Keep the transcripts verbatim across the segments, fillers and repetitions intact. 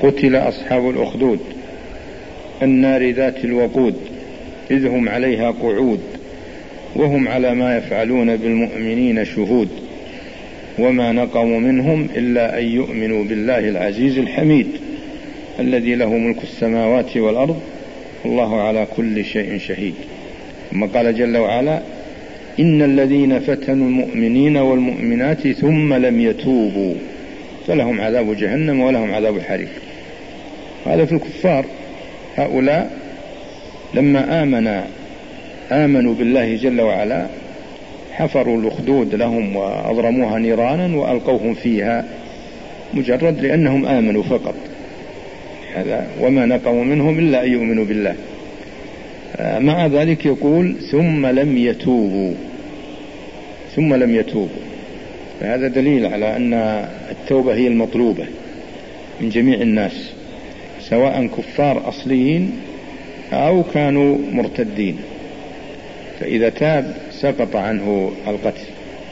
قتل أصحاب الأخدود النار ذات الوقود إذ هم عليها قعود وهم على ما يفعلون بالمؤمنين شهود وما نقموا منهم إلا أن يؤمنوا بالله العزيز الحميد الذي له ملك السماوات والأرض والله على كل شيء شهيد. ثم قال جل وعلا إن الذين فتنوا المؤمنين والمؤمنات ثم لم يتوبوا فلهم عذاب جهنم ولهم عذاب الحريق. هذا في الكفار. هؤلاء لما آمن آمنوا بالله جل وعلا حفروا الأخدود لهم وأضرموها نيرانا وألقوهم فيها مجرد لأنهم آمنوا فقط. هذا وما نقموا منهم إلا أن يؤمنوا بالله. مع ذلك يقول ثم لم يتوبوا ثم لم يتوبوا فهذا دليل على أن التوبة هي المطلوبة من جميع الناس سواء كفار أصليين أو كانوا مرتدين، فإذا تاب سقط عنه القتل.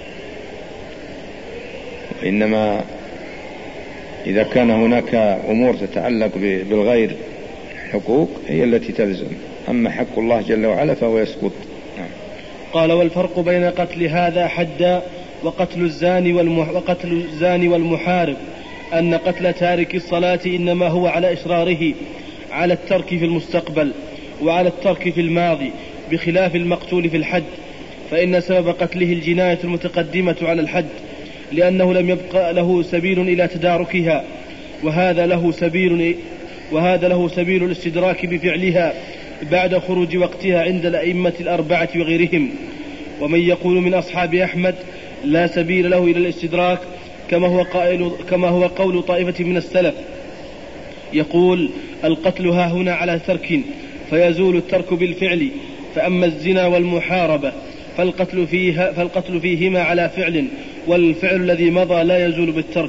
وإنما إذا كان هناك أمور تتعلق بالغير حقوق هي التي تلزم، أما حق الله جل وعلا فهو يسقط. قال والفرق بين قتل هذا حدا وقتل الزاني, والمح... وقتل الزاني والمحارب أن قتل تارك الصلاة إنما هو على إصراره على الترك في المستقبل وعلى الترك في الماضي بخلاف المقتول في الحد، فإن سبب قتله الجناية المتقدمة على الحد لأنه لم يبقى له سبيل إلى تداركها، وهذا له سبيل وهذا له سبيل الاستدراك بفعلها بعد خروج وقتها عند الأئمة الأربعة وغيرهم. ومن يقول من أصحاب أحمد لا سبيل له إلى الاستدراك كما هو, قائل كما هو قول طائفة من السلف يقول القتل ها هنا على ترك فيزول الترك بالفعل، فأما الزنا والمحاربة فالقتل, فيها فالقتل فيهما على فعل والفعل الذي مضى لا يزول بالترك.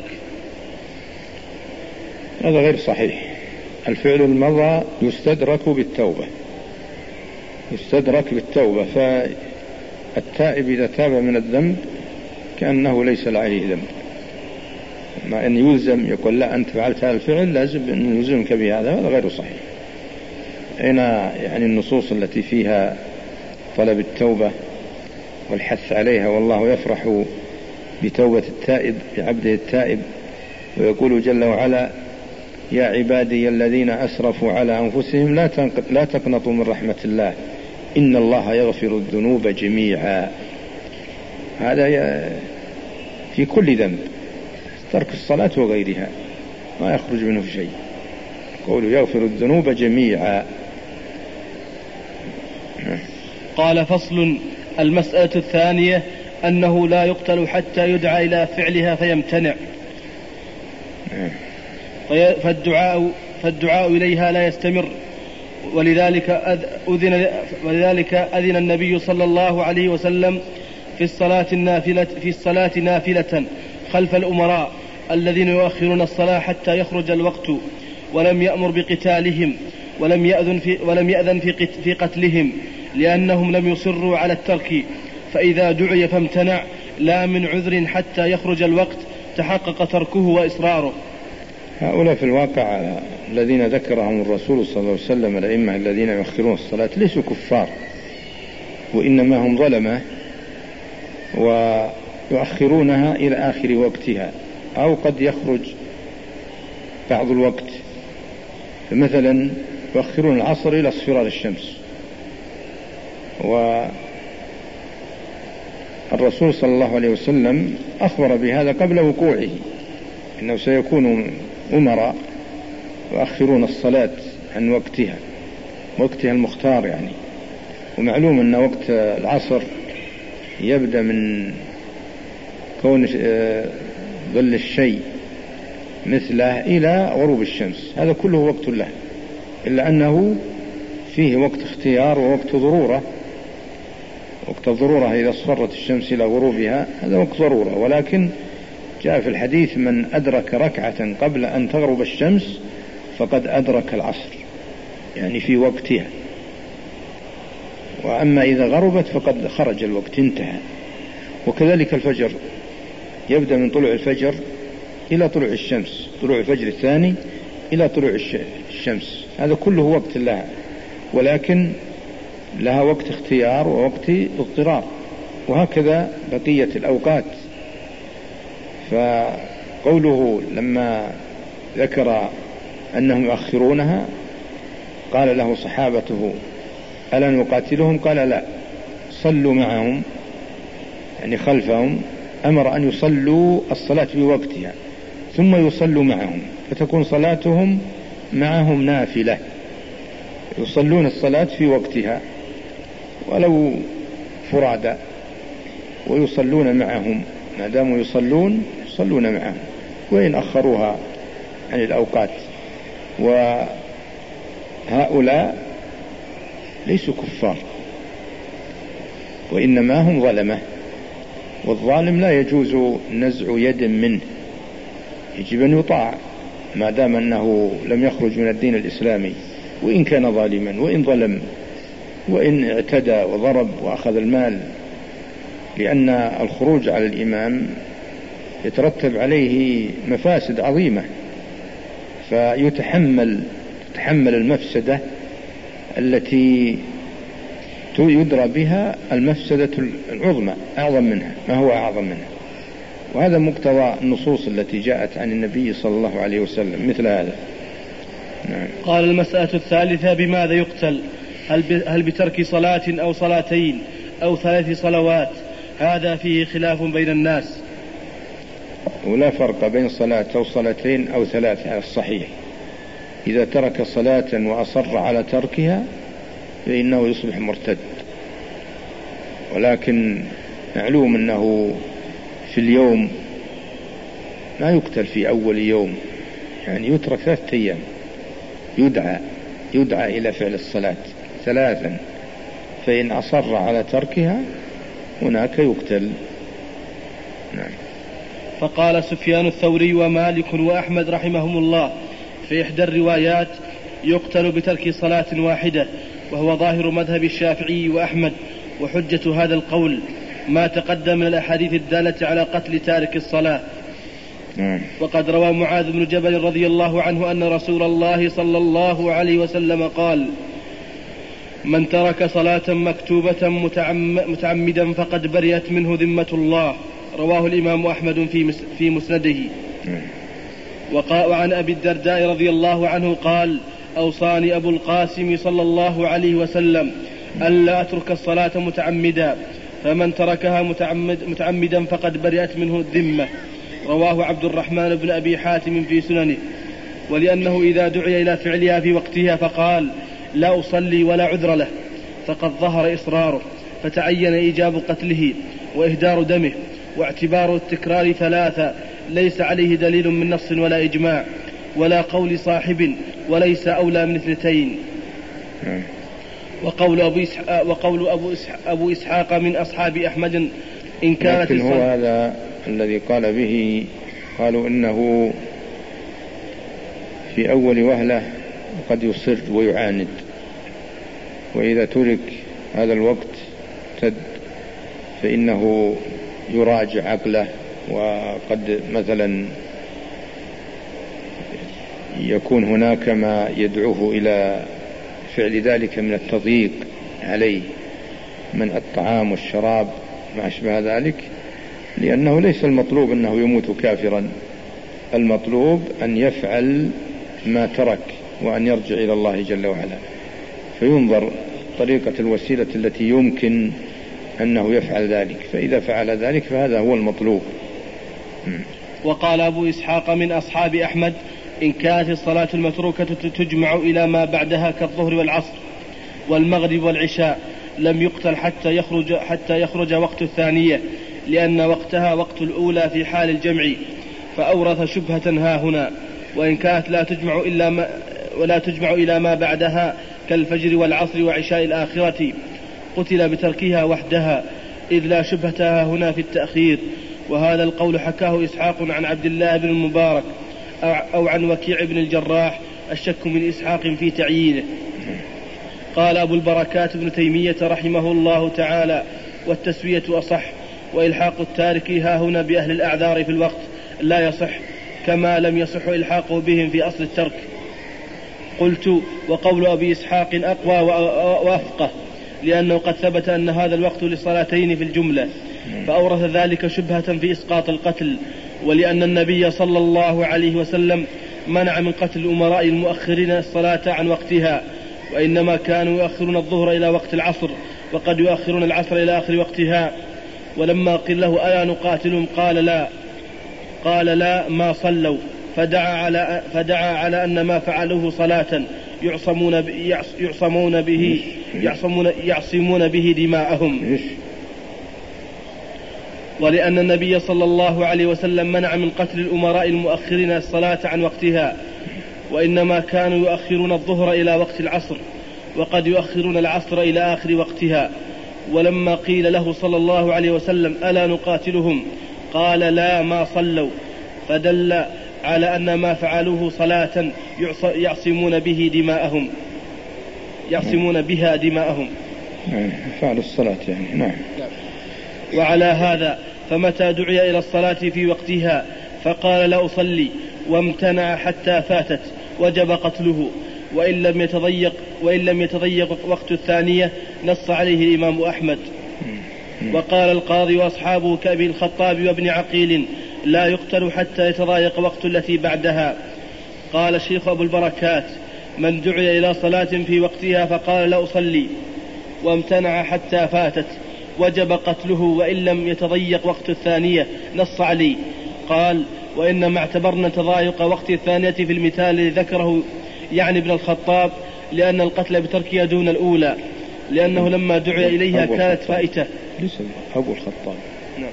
هذا غير صحيح. الفعل المضى يستدرك بالتوبة يستدرك بالتوبة فالتائب إذا تاب من الذنب كأنه ليس عليه ذنب، ما أن يلزم يقول لا أنت فعلت هذا الفعل لازم أن يلزمك بهذا، هذا غير صحيح. هنا يعني النصوص التي فيها طلب التوبة والحث عليها، والله يفرح بتوبة التائب بعبده التائب ويقول جل وعلا يا عبادي الذين أسرفوا على أنفسهم لا تقنطوا من رحمة الله إن الله يغفر الذنوب جميعا. هذا في كل ذنب، ترك الصلاة وغيرها ما يخرج منه شيء، قولوا يغفر الذنوب جميعا. قال فصل. المسألة الثانية أنه لا يقتل حتى يدعى إلى فعلها فيمتنع، فالدعاء, فالدعاء إليها لا يستمر، ولذلك أذن, ولذلك أذن النبي صلى الله عليه وسلم في الصلاة النافلة, في الصلاة نافلة خلف الأمراء الذين يؤخرون الصلاة حتى يخرج الوقت، ولم يأمر بقتالهم ولم يأذن في, ولم يأذن في, في قتلهم لأنهم لم يصروا على الترك، فإذا دعي فامتنع لا من عذر حتى يخرج الوقت تحقق تركه وإصراره. هؤلاء في الواقع الذين ذكرهم الرسول صلى الله عليه وسلم الأئمة الذين يؤخرون الصلاة ليسوا كفار، وإنما هم ظلمة ويؤخرونها إلى آخر وقتها أو قد يخرج بعض الوقت. فمثلا يؤخرون العصر إلى اصفرار الشمس، والرسول صلى الله عليه وسلم أخبر بهذا قبل وقوعه إنه سيكون أمراء يؤخرون الصلاة عن وقتها وقتها المختار يعني. ومعلوم أن وقت العصر يبدأ من كون ظل الشيء مثله إلى غروب الشمس، هذا كله وقت له، إلا أنه فيه وقت اختيار ووقت ضرورة. وقت الضرورة إذا اصفرت الشمس إلى غروبها هذا وقت ضرورة، ولكن جاء في الحديث من أدرك ركعة قبل أن تغرب الشمس فقد أدرك العصر، يعني في وقتها. وأما إذا غربت فقد خرج الوقت انتهى. وكذلك الفجر يبدأ من طلوع الفجر إلى طلوع الشمس، طلوع الفجر الثاني إلى طلوع الشمس، هذا كله وقت لها، ولكن لها وقت اختيار ووقت اضطرار، وهكذا بقية الأوقات. فقوله لما ذكر أنهم يؤخرونها قال له صحابته ألا نقاتلهم؟ قال لا، صلوا معهم، يعني خلفهم، أمر أن يصلوا الصلاة بوقتها ثم يصلوا معهم، فتكون صلاتهم معهم نافلة، يصلون الصلاة في وقتها ولو فرادى ويصلون معهم، ما داموا يصلون يصلون معهم وإن أخروها عن الأوقات. وهؤلاء ليسوا كفار وإنما هم ظلمة، والظالم لا يجوز نزع يد منه، يجب أن يطاع ما دام أنه لم يخرج من الدين الإسلامي، وإن كان ظالما وإن ظلم وإن اعتدى وضرب وأخذ المال، لأن الخروج على الإمام يترتب عليه مفاسد عظيمة، فيتحمل تتحمل المفسدة التي يدرى بها المفسدة العظمى أعظم منها، ما هو أعظم منها، وهذا مقتضى النصوص التي جاءت عن النبي صلى الله عليه وسلم مثل هذا. نعم. قال المسألة الثالثة: بماذا يقتل؟ هل بترك صلاة أو صلاتين أو ثلاث صلوات؟ هذا فيه خلاف بين الناس، ولا فرق بين صلاة أو صلاتين أو ثلاث على الصحيح. إذا ترك صلاة وأصر على تركها فإنه يصبح مرتد، ولكن معلوم أنه في اليوم لا يقتل في أول يوم، يعني يترك ثلاثة أيام، يدعى يدعى إلى فعل الصلاة ثلاثا، فإن أصر على تركها هناك يقتل. نعم. فقال سفيان الثوري ومالك وأحمد رحمهم الله في إحدى الروايات: يقتل بترك صلاة واحدة، وهو ظاهر مذهب الشافعي وأحمد، وحجة هذا القول ما تقدم من الأحاديث الدالة على قتل تارك الصلاة. وقد روى معاذ بن جبل رضي الله عنه أن رسول الله صلى الله عليه وسلم قال: من ترك صلاة مكتوبة متعمدا فقد برئت منه ذمة الله. رواه الإمام أحمد في مسنده. وعن أبي الدرداء رضي الله عنه قال: أوصاني أبو القاسم صلى الله عليه وسلم ألا أترك الصلاة متعمدا، فمن تركها متعمد متعمدا فقد برئت منه الذمة. رواه عبد الرحمن بن أبي حاتم في سننه. ولأنه إذا دعي إلى فعلها في وقتها فقال لا أصلي ولا عذر له فقد ظهر إصراره، فتعين إيجاب قتله وإهدار دمه، واعتبار التكرار ثلاثة ليس عليه دليل من نص ولا إجماع ولا قول صاحب، وليس أولى من اثنتين. وقول أبو إسحاق, وقول أبو إسحاق, أبو إسحاق من أصحاب أحمد إن كانت لكن هو هذا الذي قال به، قالوا إنه في أول وهلة قد يصر ويعاند، وإذا ترك هذا الوقت تد فإنه يراجع عقله، وقد مثلا يكون هناك ما يدعوه إلى فعل ذلك من التضييق عليه من الطعام والشراب ما أشبه ذلك، لأنه ليس المطلوب أنه يموت كافرا، المطلوب أن يفعل ما ترك وأن يرجع إلى الله جل وعلا، فينظر طريقة الوسيلة التي يمكن أنه يفعل ذلك، فإذا فعل ذلك فهذا هو المطلوب. وقال أبو إسحاق من أصحاب أحمد إن كانت الصلاة المتروكة تجمع إلى ما بعدها كالظهر والعصر والمغرب والعشاء لم يقتل حتى يخرج, حتى يخرج وقت الثانية، لأن وقتها وقت الأولى في حال الجمع، فأورث شبهة ها هنا. وإن كانت لا تجمع إلا ما ولا تجمع إلى ما بعدها كالفجر والعصر وعشاء الآخرة قتل بتركها وحدها، إذ لا شبهتها هنا في التأخير. وهذا القول حكاه إسحاق عن عبد الله بن المبارك أو عن وكيع بن الجراح، الشك من إسحاق في تعيينه. قال أبو البركات ابن تيمية رحمه الله تعالى: والتسوية أصح، وإلحاق التارك ها هنا بأهل الأعذار في الوقت لا يصح، كما لم يصح إلحاقه بهم في أصل الترك. قلت وقول أبي إسحاق أقوى وأفقه، لأنه قد ثبت أن هذا الوقت للصلاتين في الجملة، فأورث ذلك شبهة في إسقاط القتل، ولأن النبي صلى الله عليه وسلم منع من قتل الأمراء المؤخرين الصلاة عن وقتها، وإنما كانوا يؤخرون الظهر إلى وقت العصر، وقد يؤخرون العصر إلى آخر وقتها. ولما قيل له ألا نقاتلهم قال لا قال لا ما صلوا، فدعا على, فدعا على أن ما فعلوه صلاة يعصمون, يعصمون به يعصمون, يعصمون به دماءهم. ولأن النبي صلى الله عليه وسلم منع من قتل الأمراء المؤخرين الصلاة عن وقتها، وإنما كانوا يؤخرون الظهر إلى وقت العصر، وقد يؤخرون العصر إلى آخر وقتها. ولما قيل له صلى الله عليه وسلم ألا نقاتلهم قال لا ما صلوا، فدل على أن ما فعلوه صلاة يعصمون به دماءهم يعصمون بها دماءهم فعل الصلاة يعني. نعم. وعلى هذا فمتى دعي إلى الصلاة في وقتها فقال لا أصلي وامتنع حتى فاتت وجب قتله، وإن لم يتضيق وإن لم يتضيق وقت الثانية نص عليه الإمام أحمد. وقال القاضي وأصحابه كأبي الخطاب وابن عقيل لا يقتل حتى يتضايق وقت التي بعدها. قال الشيخ أبو البركات من دعي إلى صلاة في وقتها فقال لا أصلي وامتنع حتى فاتت وجب قتله وإن لم يتضيق وقت الثانية نص عليه. قال وإنما اعتبرنا تضايق وقت الثانية في المثال الذي ذكره يعني ابن الخطاب، لأن القتل بتركها دون الأولى، لأنه لما دعي إليها كانت فائتة. أبو الخطاب نعم.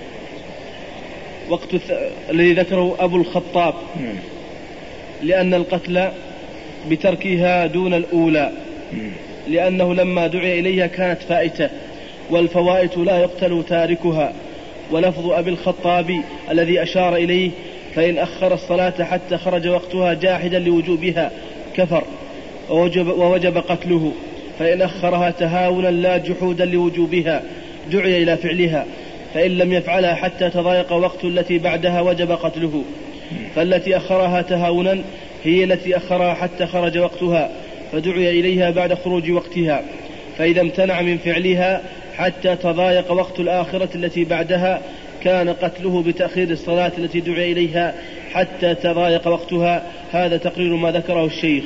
وقت الث... الذي ذكره أبو الخطاب نعم. لأن القتل بتركها دون الأولى، لأنه لما دعي إليها كانت فائتة، والفوائت لا يقتل تاركها. ولفظ أبي الخطاب الذي أشار إليه فإن أخر الصلاة حتى خرج وقتها جاحدا لوجوبها كفر ووجب, ووجب قتله، فإن أخرها تهاونا لا جحودا لوجوبها دعي إلى فعلها، فإن لم يفعلها حتى تضايق وقت التي بعدها وجب قتله. فالتي أخرها تهاونا هي التي أخرها حتى خرج وقتها فدعي إليها بعد خروج وقتها، فإذا امتنع من فعلها حتى تضايق وقت الآخرة التي بعدها كان قتله بتأخير الصلاة التي دعي إليها حتى تضايق وقتها. هذا تقرير ما ذكره الشيخ.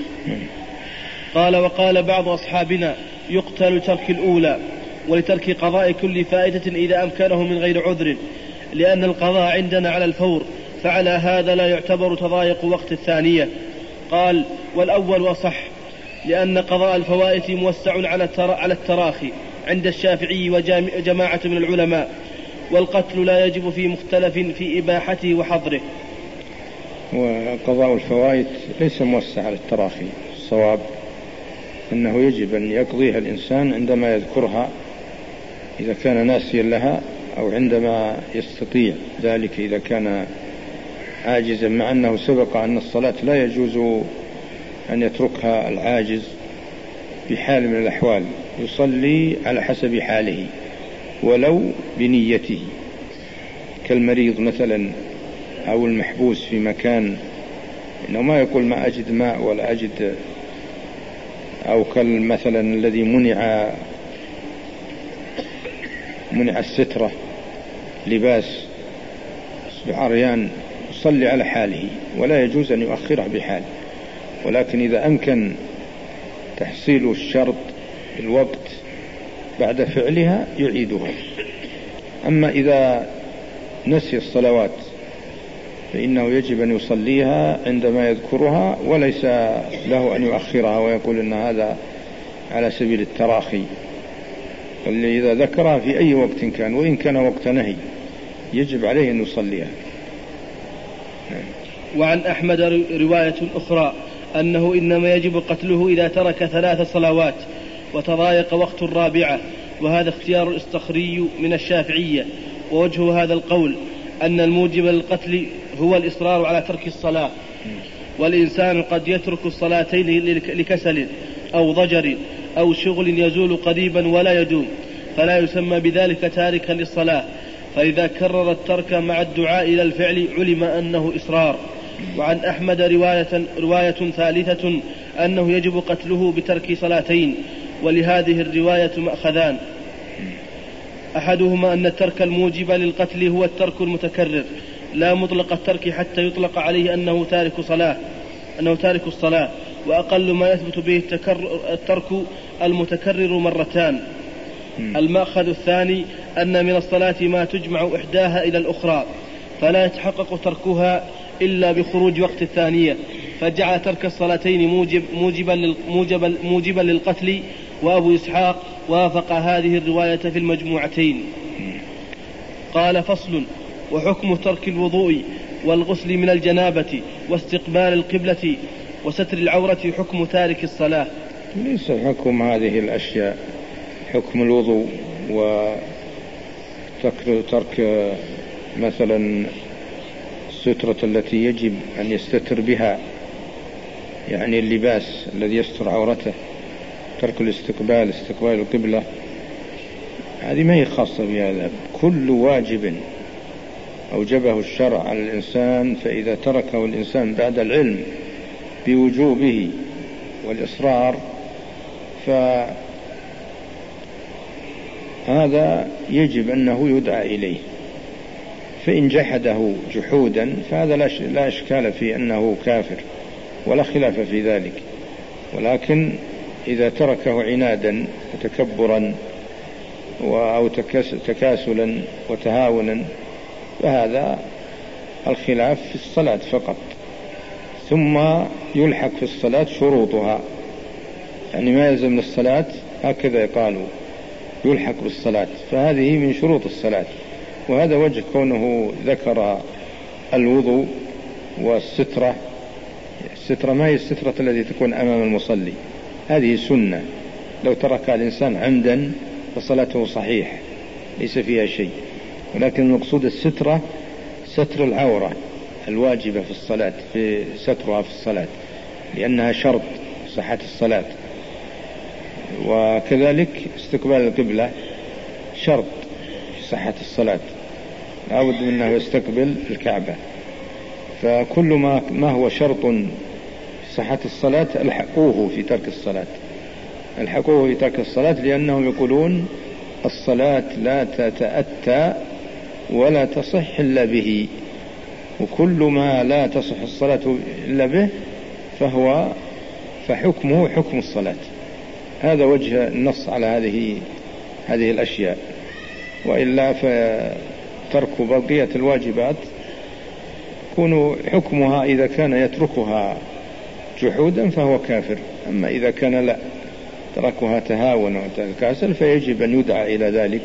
قال وقال بعض أصحابنا يقتل ترك الأولى ولترك قضاء كل فائدة إذا أمكنه من غير عذر، لأن القضاء عندنا على الفور، فعلى هذا لا يعتبر تضايق وقت الثانية. قال والأول أصح، لأن قضاء الفوائت موسع على التراخي عند الشافعي وجماعة من العلماء، والقتل لا يجب في مختلف في إباحته وحظره. وقضاء الفوائت ليس موسع على التراخي، الصواب أنه يجب أن يقضيها الإنسان عندما يذكرها إذا كان ناسيا لها، أو عندما يستطيع ذلك إذا كان عاجزا، مع أنه سبق أن الصلاة لا يجوز أن يتركها العاجز بحال من الأحوال، يصلي على حسب حاله ولو بنيته، كالمريض مثلا أو المحبوس في مكان إنه ما يقول ما أجد ماء ولا أجد، أو كالمثلا الذي منع منع السترة لباس بعريان، يصلي على حاله ولا يجوز أن يؤخره بحال. ولكن إذا أمكن تحصيل الشرط الوقت بعد فعلها يعيدها. أما إذا نسي الصلوات فإنه يجب أن يصليها عندما يذكرها، وليس له أن يؤخرها ويقول إن هذا على سبيل التراخي. اللي إذا ذكرها في أي وقت كان وإن كان وقت نهي يجب عليه أن يصليها. وعن أحمد رواية أخرى أنه إنما يجب قتله إذا ترك ثلاث صلوات وتضايق وقت الرابعة، وهذا اختيار الاستخري من الشافعية. ووجه هذا القول أن الموجب للقتل هو الإصرار على ترك الصلاة، والإنسان قد يترك الصلاتين لكسل أو ضجر أو شغل يزول قريبا ولا يدوم، فلا يسمى بذلك تاركا للصلاة. فإذا كرر الترك مع الدعاء إلى الفعل علم أنه إصرار، وعن أحمد رواية, رواية ثالثة أنه يجب قتله بترك صلاتين، ولهذه الرواية مأخذان: أحدهما أن الترك الموجب للقتل هو الترك المتكرر لا مطلق الترك حتى يطلق عليه أنه تارك صلاة أنه تارك الصلاة، وأقل ما يثبت به الترك المتكرر مرتان. المأخذ الثاني أن من الصلاة ما تجمع إحداها إلى الأخرى فلا يتحقق تركها إلا بخروج وقت الثانية، فجعل ترك الصلاتين موجب موجبا, موجبا, موجبا للقتل. وأبو إسحاق وافق هذه الرواية في المجموعتين. قال: فصل: وحكم ترك الوضوء والغسل من الجنابة واستقبال القبلة وستر العورة حكم تارك الصلاة. ليس حكم هذه الأشياء حكم الوضوء وترك مثلا السترة التي يجب أن يستتر بها، يعني اللباس الذي يستر عورته، ترك الاستقبال استقبال القبلة، هذه ما هي خاصة بهذا. كل واجب أوجبه الشرع على الإنسان فإذا تركه الإنسان بعد العلم بوجوبه والإصرار فهذا يجب أنه يدعى إليه، فإن جحده جحودا فهذا لا إشكال في أنه كافر ولا خلاف في ذلك، ولكن إذا تركه عنادا وتكبرا أو تكاسلا وتهاونا فهذا الخلاف في الصلاة فقط. ثم يلحق في الصلاة شروطها، يعني ما يلزم من الصلاة هكذا قالوا يلحق بالصلاة، فهذه من شروط الصلاة. وهذا وجه كونه ذكر الوضوء والسترة. السترة ما هي السترة التي تكون أمام المصلي، هذه سنة، لو ترك الإنسان عمدا فصلاته صحيح ليس فيها شيء، ولكن المقصود السترة ستر العورة الواجبة في الصلاة، في سترها في الصلاة لأنها شرط صحة الصلاة. وكذلك استقبال القبلة شرط في صحة الصلاة، لابد منه يستقبل الكعبة. فكل ما ما هو شرط في صحة الصلاة الحقوه في ترك الصلاة، الحقوه في ترك الصلاة، لأنهم يقولون الصلاة لا تتأتى ولا تصح إلا به، وكل ما لا تصح الصلاة إلا به فهو فحكمه حكم الصلاة. هذا وجه النص على هذه هذه الأشياء. وإلا فترك بقية الواجبات يكون حكمها إذا كان يتركها جحودا فهو كافر، أما إذا كان لا تركها تهاون وتكاسل فيجب أن يدعى إلى ذلك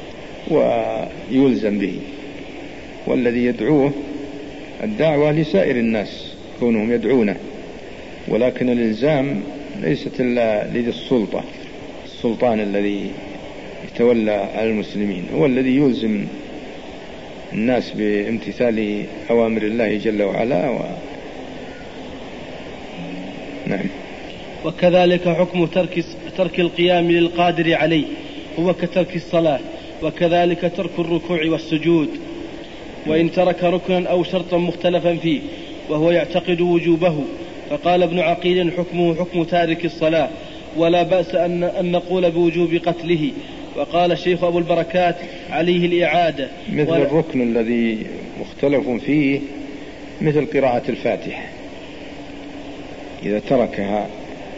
ويلزم به. والذي يدعوه الدعوة لسائر الناس كونهم يدعونه، ولكن الإلزام ليست إلا لذي السلطة، السلطان الذي يتولى على المسلمين هو الذي يلزم الناس بامتثال أوامر الله جل وعلا. و... نعم. وكذلك حكم ترك ترك القيام للقادر عليه هو كترك الصلاة، وكذلك ترك الركوع والسجود، وإن ترك ركنا أو شرطا مختلفا فيه وهو يعتقد وجوبه. فقال ابن عقيل حكمه حكم تارك الصلاة، ولا بأس أن, أن نقول بوجوب قتله. وقال الشيخ أبو البركات عليه الإعادة. مثل ولا... الركن الذي مختلف فيه مثل قراءة الفاتحة، إذا تركها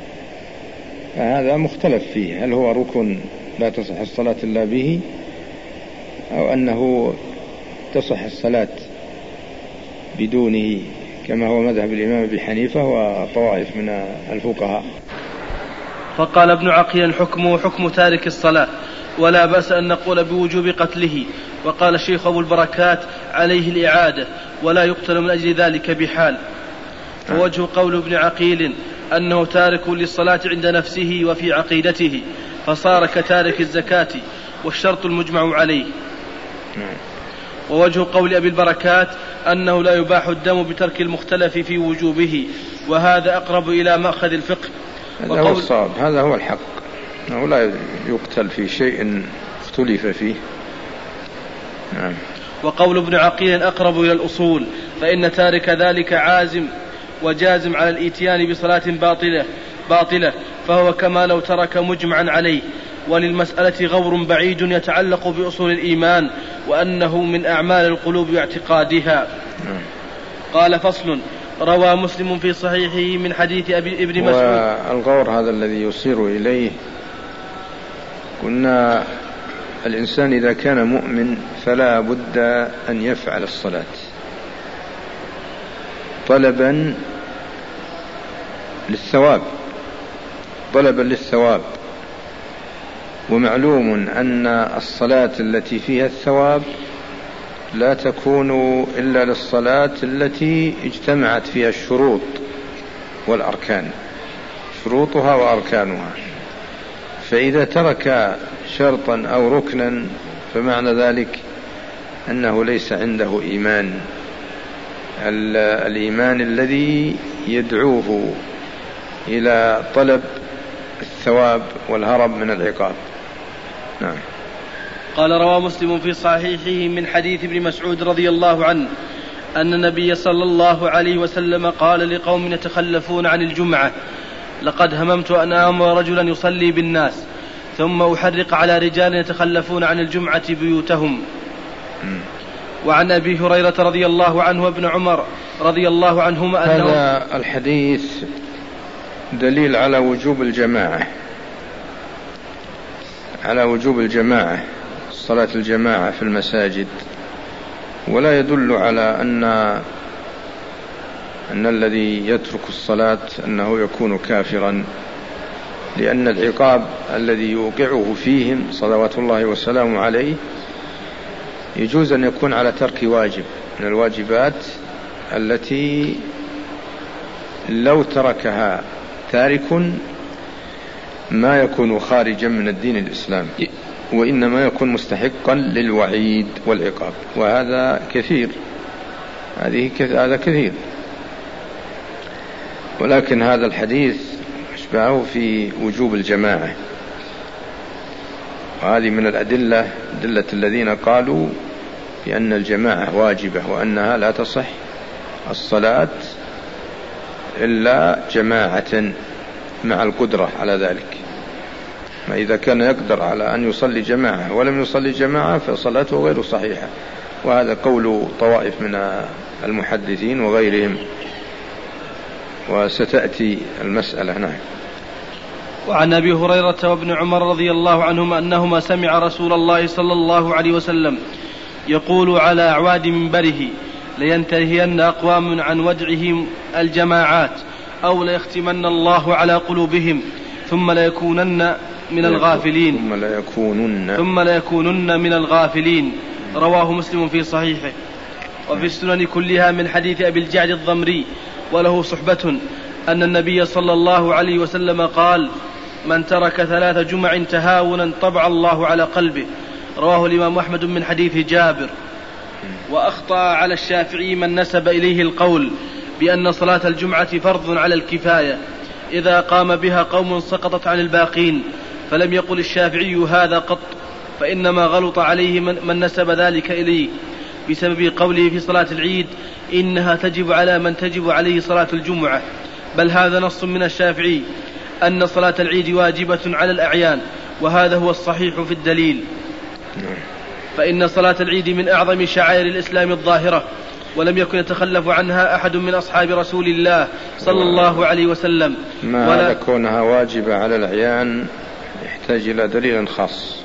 فهذا مختلف فيه، هل هو ركن لا تصح الصلاة إلا به، أو أنه تصح الصلاة بدونه كما هو مذهب الإمام أبي حنيفة وطوائف من الفقهاء. فقال ابن عقيل حكمه حكم تارك الصلاة، ولا بأس أن نقول بوجوب قتله. وقال الشيخ أبو البركات عليه الإعادة، ولا يقتل من أجل ذلك بحال. فوجه قول ابن عقيل أنه تارك للصلاة عند نفسه وفي عقيدته، فصار كتارك الزكاة والشرط المجمع عليه. ووجه قول أبي البركات أنه لا يباح الدم بترك المختلف في وجوبه، وهذا أقرب إلى مأخذ الفقه. هذا هو الصواب، هذا هو الحق، أنه لا يقتل في شيء اختلف فيه. نعم. وقول ابن عقيل أقرب إلى الأصول، فإن تارك ذلك عازم وجازم على الإتيان بصلاة باطلة, باطلة فهو كما لو ترك مجمعا عليه. وللمسألة غور بعيد يتعلق بأصول الإيمان وأنه من أعمال القلوب واعتقادها. قال فصل. روى مسلم في صحيحه من حديث أبي ابن مسعود. والغور هذا الذي يصير إليه، قلنا الإنسان إذا كان مؤمن فلا بد أن يفعل الصلاة طلبا للثواب طلبا للثواب ومعلوم أن الصلاة التي فيها الثواب لا تكون إلا للصلاة التي اجتمعت فيها الشروط والأركان، شروطها وأركانها. فإذا ترك شرطا أو ركنا فمعنى ذلك أنه ليس عنده إيمان، الإيمان الذي يدعوه إلى طلب الثواب والهرب من العقاب. نعم. قال روى مسلم في صحيحه من حديث ابن مسعود رضي الله عنه أن النبي صلى الله عليه وسلم قال لقوم يتخلفون عن الجمعة: لقد هممت أن آمر رجلا يصلي بالناس ثم أحرق على رجال يتخلفون عن الجمعة بيوتهم. وعن أبي هريرة رضي الله عنه وابن عمر رضي الله عنهما أنه هذا الحديث دليل على وجوب الجماعة على وجوب الجماعة صلاة الجماعة في المساجد، ولا يدل على أن أن الذي يترك الصلاة أنه يكون كافرا، لأن العقاب الذي يوقعه فيهم صلوات الله وسلامه عليه يجوز أن يكون على ترك واجب من الواجبات التي لو تركها تارك ما يكون خارجا من الدين الإسلامي، وإنما يكون مستحقا للوعيد والعقاب، وهذا كثير هذه هذا كثير. ولكن هذا الحديث أشبهه في وجوب الجماعة، وهذه من الأدلة أدلة الذين قالوا بأن الجماعة واجبة وأنها لا تصح الصلاة إلا جماعة مع القدرة على ذلك. ما إذا كان يقدر على أن يصلي جماعة ولم يصلي جماعة فصلاته غير صحيحة، وهذا قول طوائف من المحدثين وغيرهم، وستأتي المسألة. نعم. وعن أبي هريرة وابن عمر رضي الله عنهما أنهما سمع رسول الله صلى الله عليه وسلم يقول على أعواد منبره: لينتهين أقوام عن ودعهم الجماعات أو ليختمن الله على قلوبهم ثم ليكونن من الغافلين ثم ليكونن ثم ليكونن من الغافلين. رواه مسلم في صحيحه. وفي السنن كلها من حديث أبي الجعد الضمري وله صحبة أن النبي صلى الله عليه وسلم قال: من ترك ثلاث جمع تهاونا طبع الله على قلبه. رواه الإمام أحمد من حديث جابر. وأخطأ على الشافعي من نسب إليه القول بأن صلاة الجمعة فرض على الكفاية، إذا قام بها قوم سقطت عن الباقين، فلم يقل الشافعي هذا قط، فإنما غلط عليه من, من نسب ذلك إليه بسبب قوله في صلاة العيد: إنها تجب على من تجب عليه صلاة الجمعة. بل هذا نص من الشافعي أن صلاة العيد واجبة على الأعيان، وهذا هو الصحيح في الدليل، فإن صلاة العيد من أعظم شعائر الإسلام الظاهرة، ولم يكن يتخلف عنها أحد من أصحاب رسول الله صلى الله عليه وسلم. ما ولا كونها واجبة على الأعيان يحتاج إلى دليل خاص،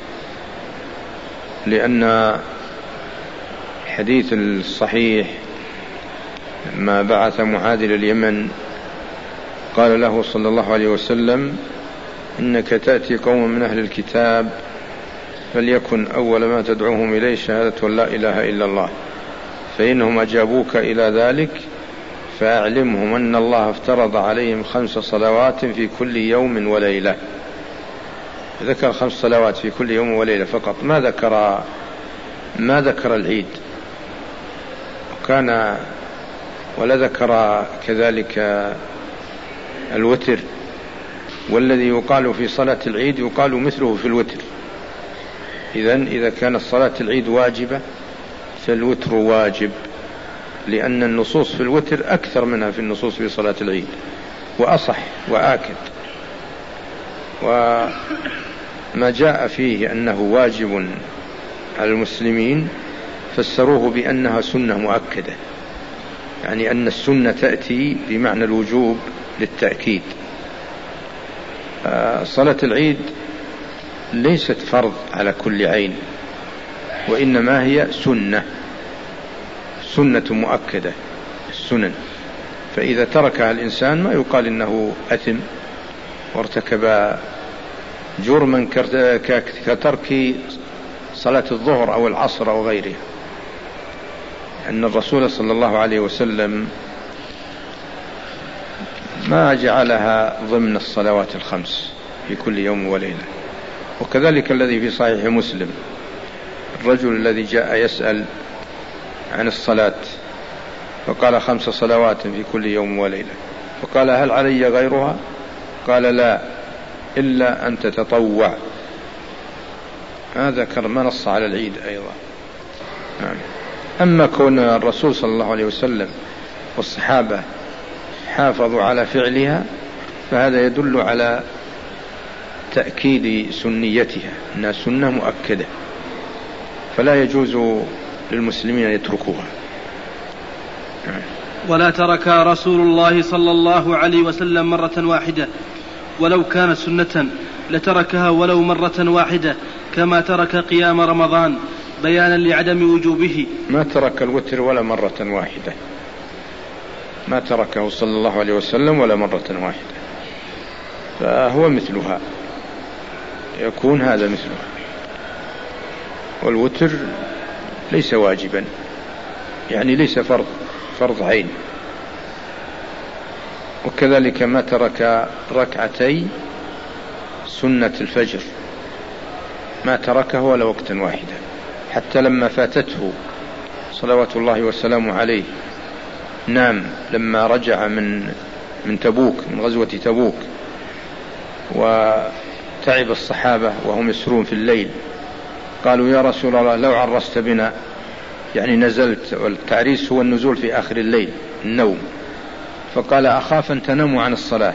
لأن الحديث الصحيح ما بعث معاذ إلى اليمن قال له صلى الله عليه وسلم: إنك تأتي قوم من أهل الكتاب فليكن أول ما تدعوهم إليه شهادة لا إله إلا الله، فإنهم أجابوك إلى ذلك فأعلمهم أن الله افترض عليهم خمس صلوات في كل يوم وليلة. ذكر خمس صلوات في كل يوم وليلة فقط، ما ذكر ما ذكر العيد، وكان ولا ذكر كذلك الوتر، والذي يقال في صلاة العيد يقال مثله في الوتر. إذن إذا كانت صلاة العيد واجبة فالوتر واجب، لأن النصوص في الوتر أكثر منها في النصوص في صلاة العيد، وأصح وآكد. وما جاء فيه أنه واجب على المسلمين فسروه بأنها سنة مؤكدة، يعني أن السنة تأتي بمعنى الوجوب للتأكيد. صلاة العيد ليست فرض على كل عين، وإنما هي سنة سنة مؤكدة السنن، فإذا تركها الإنسان ما يقال إنه أثم وارتكب جرما كترك صلاة الظهر أو العصر أو غيرها. أن الرسول صلى الله عليه وسلم ما جعلها ضمن الصلوات الخمس في كل يوم وليلة. وكذلك الذي في صحيح مسلم الرجل الذي جاء يسأل عن الصلاة فقال خمس صلوات في كل يوم وليلة، فقال هل علي غيرها؟ قال لا إلا أن تتطوع. هذا كما نص على العيد أيضا. أما كون الرسول صلى الله عليه وسلم والصحابة حافظوا على فعلها فهذا يدل على تأكيد سنيتها، أنها سنة مؤكدة، فلا يجوز للمسلمين أن يتركوها. ولا ترك رسول الله صلى الله عليه وسلم مرة واحدة، ولو كانت سنة لتركها ولو مرة واحدة، كما ترك قيام رمضان بيانا لعدم وجوبه. ما ترك الوتر ولا مرة واحدة، ما تركه صلى الله عليه وسلم ولا مرة واحدة، فهو مثلها، يكون هذا مثلها. والوتر ليس واجبا، يعني ليس فرض فرض عين. وكذلك ما ترك ركعتي سنة الفجر ما تركه ولا وقتا واحدا، حتى لما فاتته صلوات الله وسلامه عليه نام لما رجع من من تبوك، من غزوة تبوك، وتعب الصحابة وهم يسرون في الليل، قالوا يا رسول الله لو عرست بنا، يعني نزلت، والتعريس هو النزول في آخر الليل النوم، فقال أخاف أن تناموا عن الصلاة،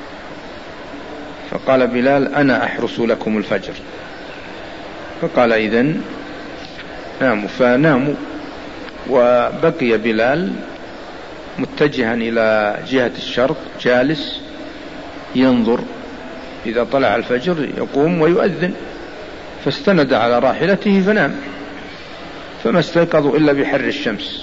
فقال بلال أنا أحرس لكم الفجر، فقال إذن ناموا، فناموا، وبقي بلال متجها إلى جهة الشرق جالس ينظر، إذا طلع الفجر يقوم ويؤذن، فاستند على راحلته فنام، فما استيقظوا إلا بحر الشمس.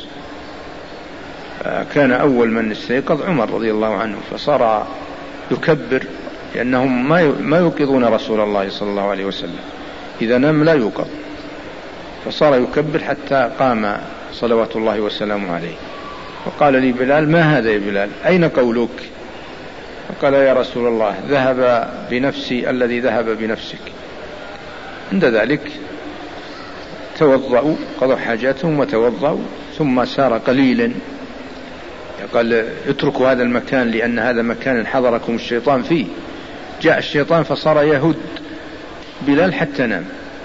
كان أول من استيقظ عمر رضي الله عنه، فصار يكبر، لأنهم ما يوقظون رسول الله صلى الله عليه وسلم، إذا نام لا يوقظ، فصار يكبر حتى قام صلوات الله وسلامه عليه، فقال لي بلال ما هذا يا بلال، أين قولك؟ فقال يا رسول الله ذهب بنفسي الذي ذهب بنفسك. عند ذلك توضأوا، قضوا حاجاتهم وتوضأوا، ثم سار قليلا، قال اتركوا هذا المكان لأن هذا مكان حضركم الشيطان فيه، جاء الشيطان فصار يهد بلال حتى نام،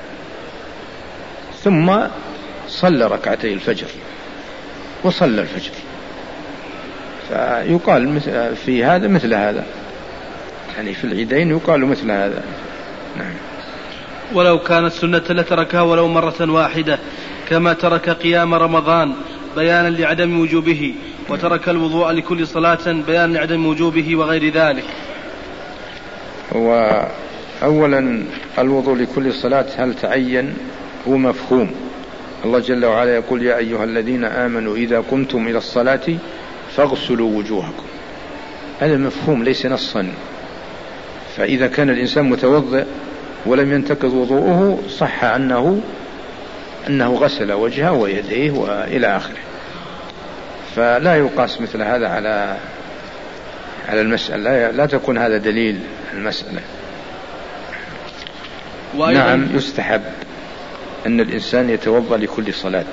ثم صلى ركعتي الفجر وصلى الفجر. فيقال في هذا مثل هذا، يعني في العيدين يقال مثل هذا. نعم. ولو كانت سنة لتركها ولو مرة واحدة، كما ترك قيام رمضان بيانا لعدم وجوبه، وترك الوضوء لكل صلاة بيانا لعدم وجوبه وغير ذلك. وأولا الوضوء لكل صلاة هل تعين؟ هو مفهوم. الله جل وعلا يقول يا أيها الذين آمنوا إذا قمتم إلى الصلاة فاغسلوا وجوهكم، هذا مفهوم ليس نصا. فإذا كان الإنسان متوضئ ولم ينتقض وضوءه صح أنه أنه غسل وجهه ويديه وإلى آخره، فلا يقاس مثل هذا على على المسألة، لا تكون هذا دليل المسألة. نعم يستحب أن الإنسان يتوضأ لكل صلاة،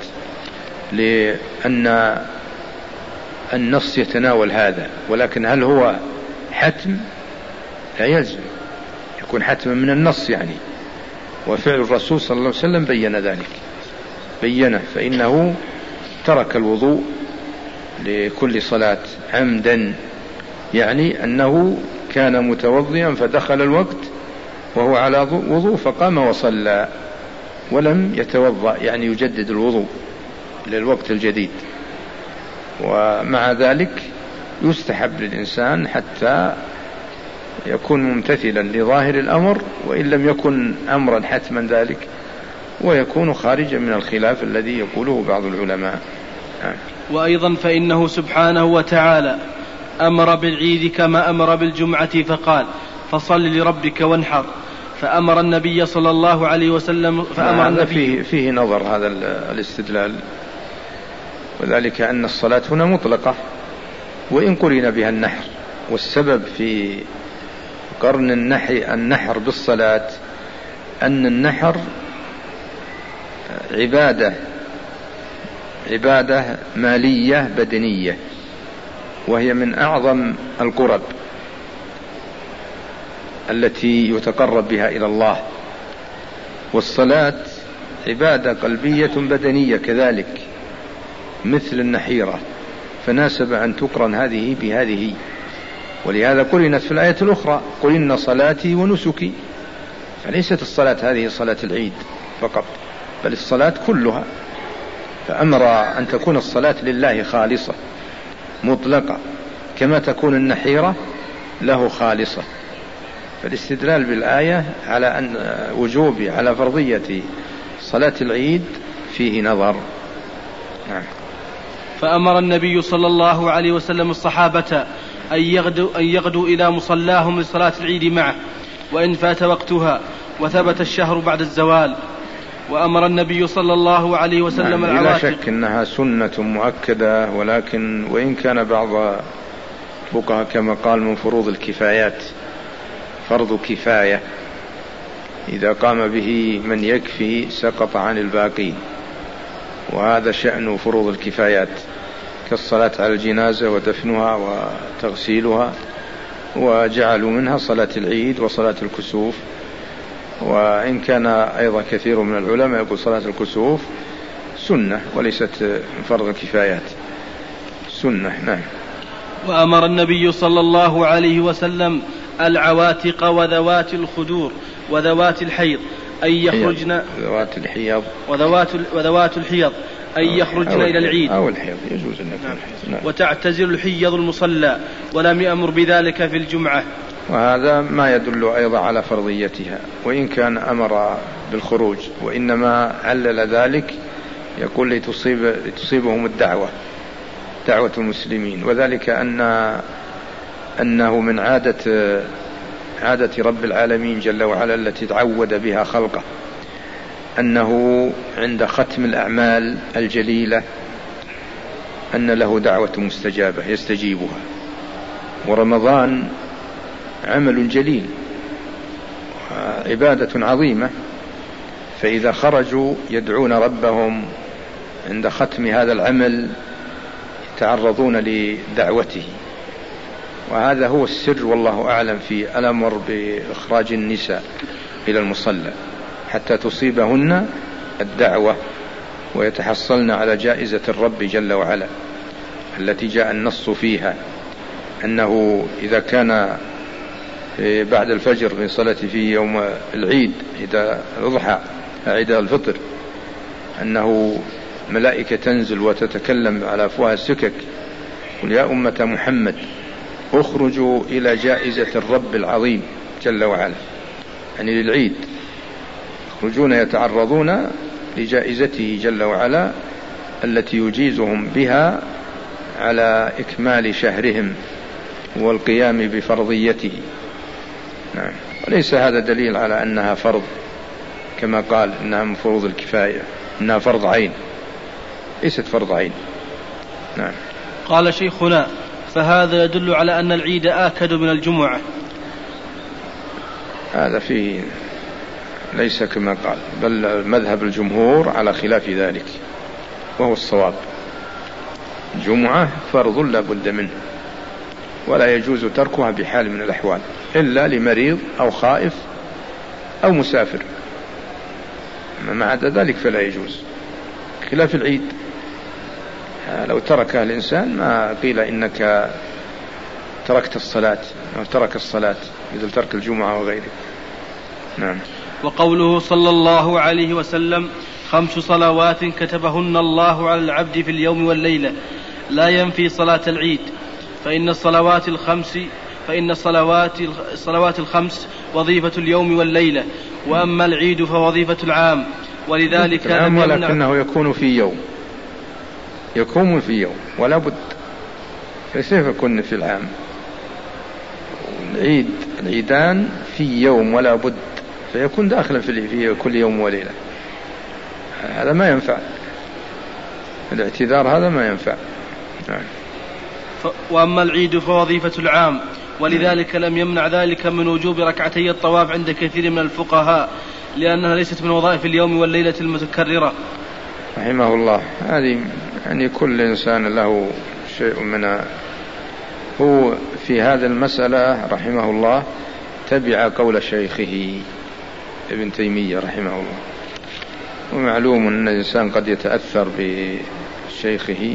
لأن النص يتناول هذا، ولكن هل هو حتم؟ لا يلزم يكون حتما من النص يعني، وفعل الرسول صلى الله عليه وسلم بين ذلك، بينه، فإنه ترك الوضوء لكل صلاة عمدا، يعني أنه كان متوضيا فدخل الوقت وهو على وضوء فقام وصلى ولم يتوضأ، يعني يجدد الوضوء للوقت الجديد. ومع ذلك يستحب للإنسان حتى يكون ممتثلا لظاهر الأمر، وإن لم يكن أمرا حتما ذلك، ويكون خارجا من الخلاف الذي يقوله بعض العلماء. وأيضا فإنه سبحانه وتعالى أمر بالعيد كما أمر بالجمعة فقال فصل لربك وانحر، فأمر النبي صلى الله عليه وسلم فأمر النبي فيه, فيه نظر هذا الاستدلال، وذلك أن الصلاة هنا مطلقة وإن قرن بها النحر، والسبب في قرن النحر بالصلاة أن النحر عبادة عبادة مالية بدنية، وهي من أعظم القرب التي يتقرب بها إلى الله، والصلاة عبادة قلبية بدنية كذلك مثل النحيرة، فناسب أن تقرن هذه بهذه، ولهذا قرنت في الآية الأخرى قل إن صلاتي ونسكي، فليست الصلاة هذه صلاة العيد فقط بل الصلاة كلها، فأمر أن تكون الصلاة لله خالصة مطلقة كما تكون النحيرة له خالصة. فالاستدلال بالآية على أن وجوب على فرضية صلاة العيد فيه نظر. نعم. فأمر النبي صلى الله عليه وسلم الصحابة أن يغدوا, أن يغدوا إلى مصلاهم لصلاة العيد معه وإن فات وقتها وثبت الشهر بعد الزوال. وأمر النبي صلى الله عليه وسلم نعم. العواتق. لا شك أنها سنة مؤكدة، ولكن وإن كان بعض الفقهاء كما قال من فروض الكفايات، فرض كفاية إذا قام به من يكفي سقط عن الباقين، وهذا شأن فروض الكفايات كالصلاة على الجنازة ودفنها وتغسيلها، وجعلوا منها صلاة العيد وصلاة الكسوف. وإن كان أيضا كثير من العلماء يقول صلاة الكسوف سنة وليست من فرض الكفايات، سنة. نعم. وأمر النبي صلى الله عليه وسلم العواتق وذوات الخدور وذوات الحيض أن يخرجن ذوات الحيض وذوات وذوات الحيض أن يخرجن إلى العيد أو الحيض يجوز أن يكون نعم. وتعتزل الحيض المصلى، ولم يأمر بذلك في الجمعة، وهذا ما يدل أيضا على فرضيتها، وإن كان أمر بالخروج، وإنما علل ذلك يقول لتصيب لتصيبهم الدعوة دعوة المسلمين، وذلك أن أنه من عادة عادة رب العالمين جل وعلا التي تعود بها خلقه أنه عند ختم الأعمال الجليلة أن له دعوة مستجابة يستجيبها، ورمضان عمل جليل عبادة عظيمة، فإذا خرجوا يدعون ربهم عند ختم هذا العمل يتعرضون لدعوته، وهذا هو السر والله أعلم في الأمر بإخراج النساء إلى المصلى حتى تصيبهن الدعوة ويتحصلن على جائزة الرب جل وعلا التي جاء النص فيها أنه إذا كان بعد الفجر من صلاة في يوم العيد إذا الأضحى عيد الفطر أنه ملائكة تنزل وتتكلم على أفواه السكك قل يا أمة محمد اخرجوا إلى جائزة الرب العظيم جل وعلا، يعني للعيد يخرجون يتعرضون لجائزته جل وعلا التي يجيزهم بها على إكمال شهرهم والقيام بفرضيته. نعم. وليس هذا دليل على أنها فرض كما قال إنها من فروض الكفاية، إنها فرض عين، ليست فرض عين. نعم. قال شيخنا فهذا يدل على أن العيد آكد من الجمعة. هذا فيه ليس كما قال، بل مذهب الجمهور على خلاف ذلك وهو الصواب. جمعة فرض لا بد منه ولا يجوز تركها بحال من الأحوال إلا لمريض أو خائف أو مسافر، ما عدا ذلك فلا يجوز، خلاف العيد لو تركها الإنسان ما قيل إنك تركت الصلاة أو ترك الصلاة مثل ترك الجمعة وغيره. نعم. وقوله صلى الله عليه وسلم خمس صلوات كتبهن الله على العبد في اليوم والليلة لا ينفي صلاة العيد، فإن الصلوات الخمس فإن الصلوات الصلوات الخمس وظيفة اليوم والليلة، وأما العيد فوظيفة العام، ولذلك لم يمنع ولكنه يكون في يوم يكون في يوم ولا بد، كيف يكون في العام؟ العيد العيدان في يوم ولا بد، فيكون داخلا في كل يوم وليلة. هذا ما ينفع، الاعتذار هذا ما ينفع. نعم. وأما العيد فوظيفة العام، ولذلك لم يمنع ذلك من وجوب ركعتي الطواف عند كثير من الفقهاء، لأنها ليست من وظائف اليوم والليلة المتكررة. رحمه الله. هذه يعني كل إنسان له شيء منها. هو في هذه المسألة رحمه الله تبع قول شيخه ابن تيمية رحمه الله. ومعلوم أن الإنسان قد يتأثر بشيخه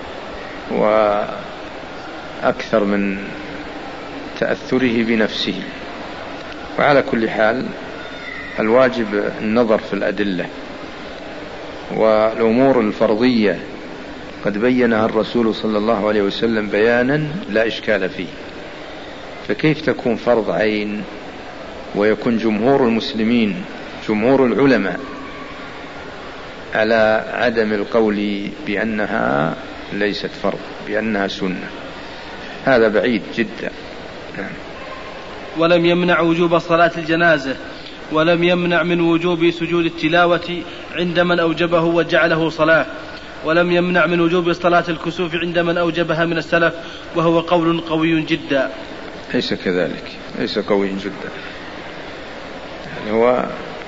وأكثر من تأثره بنفسه. وعلى كل حال الواجب النظر في الأدلة، والأمور الفرضية قد بينها الرسول صلى الله عليه وسلم بيانا لا إشكال فيه، فكيف تكون فرض عين ويكون جمهور المسلمين جمهور العلماء على عدم القول بأنها ليست فرض، بأنها سنة؟ هذا بعيد جدا. نعم. ولم يمنع وجوب صلاة الجنازة، ولم يمنع من وجوب سجود التلاوة عند من أوجبه وجعله صلاة، ولم يمنع من وجوب صلاة الكسوف عند من أوجبها من السلف، وهو قول قوي جدا. ليس كذلك، ليس قوي جدا، يعني هو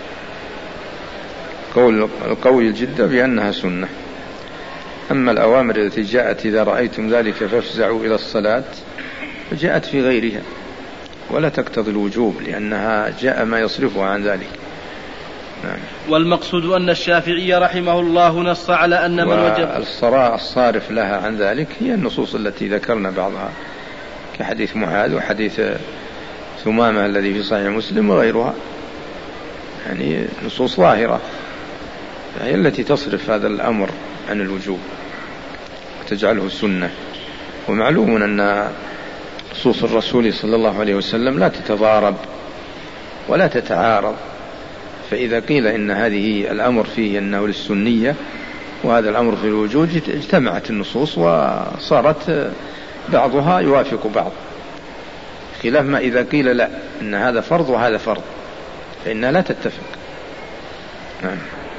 قول القوي جدا بأنها سنة. أما الأوامر التي جاءت إذا رأيتم ذلك فافزعوا إلى الصلاة فجاءت في غيرها ولا تقتضي الوجوب، لأنها جاء ما يصرفها عن ذلك. نعم. والمقصود أن الشافعي رحمه الله نص على أن من وجب الصراع الصارف لها عن ذلك هي النصوص التي ذكرنا بعضها كحديث معاذ وحديث ثمامة الذي في صحيح مسلم وغيرها، يعني نصوص ظاهرة هي التي تصرف هذا الأمر عن الوجوب وتجعله سنة. ومعلوم أن نصوص الرسول صلى الله عليه وسلم لا تتضارب ولا تتعارض، فإذا قيل إن هذه الأمر فيه أنه للسنية وهذا الأمر في الوجود اجتمعت النصوص وصارت بعضها يوافق بعض، خلاف ما إذا قيل لا إن هذا فرض وهذا فرض فإنها لا تتفق. نعم.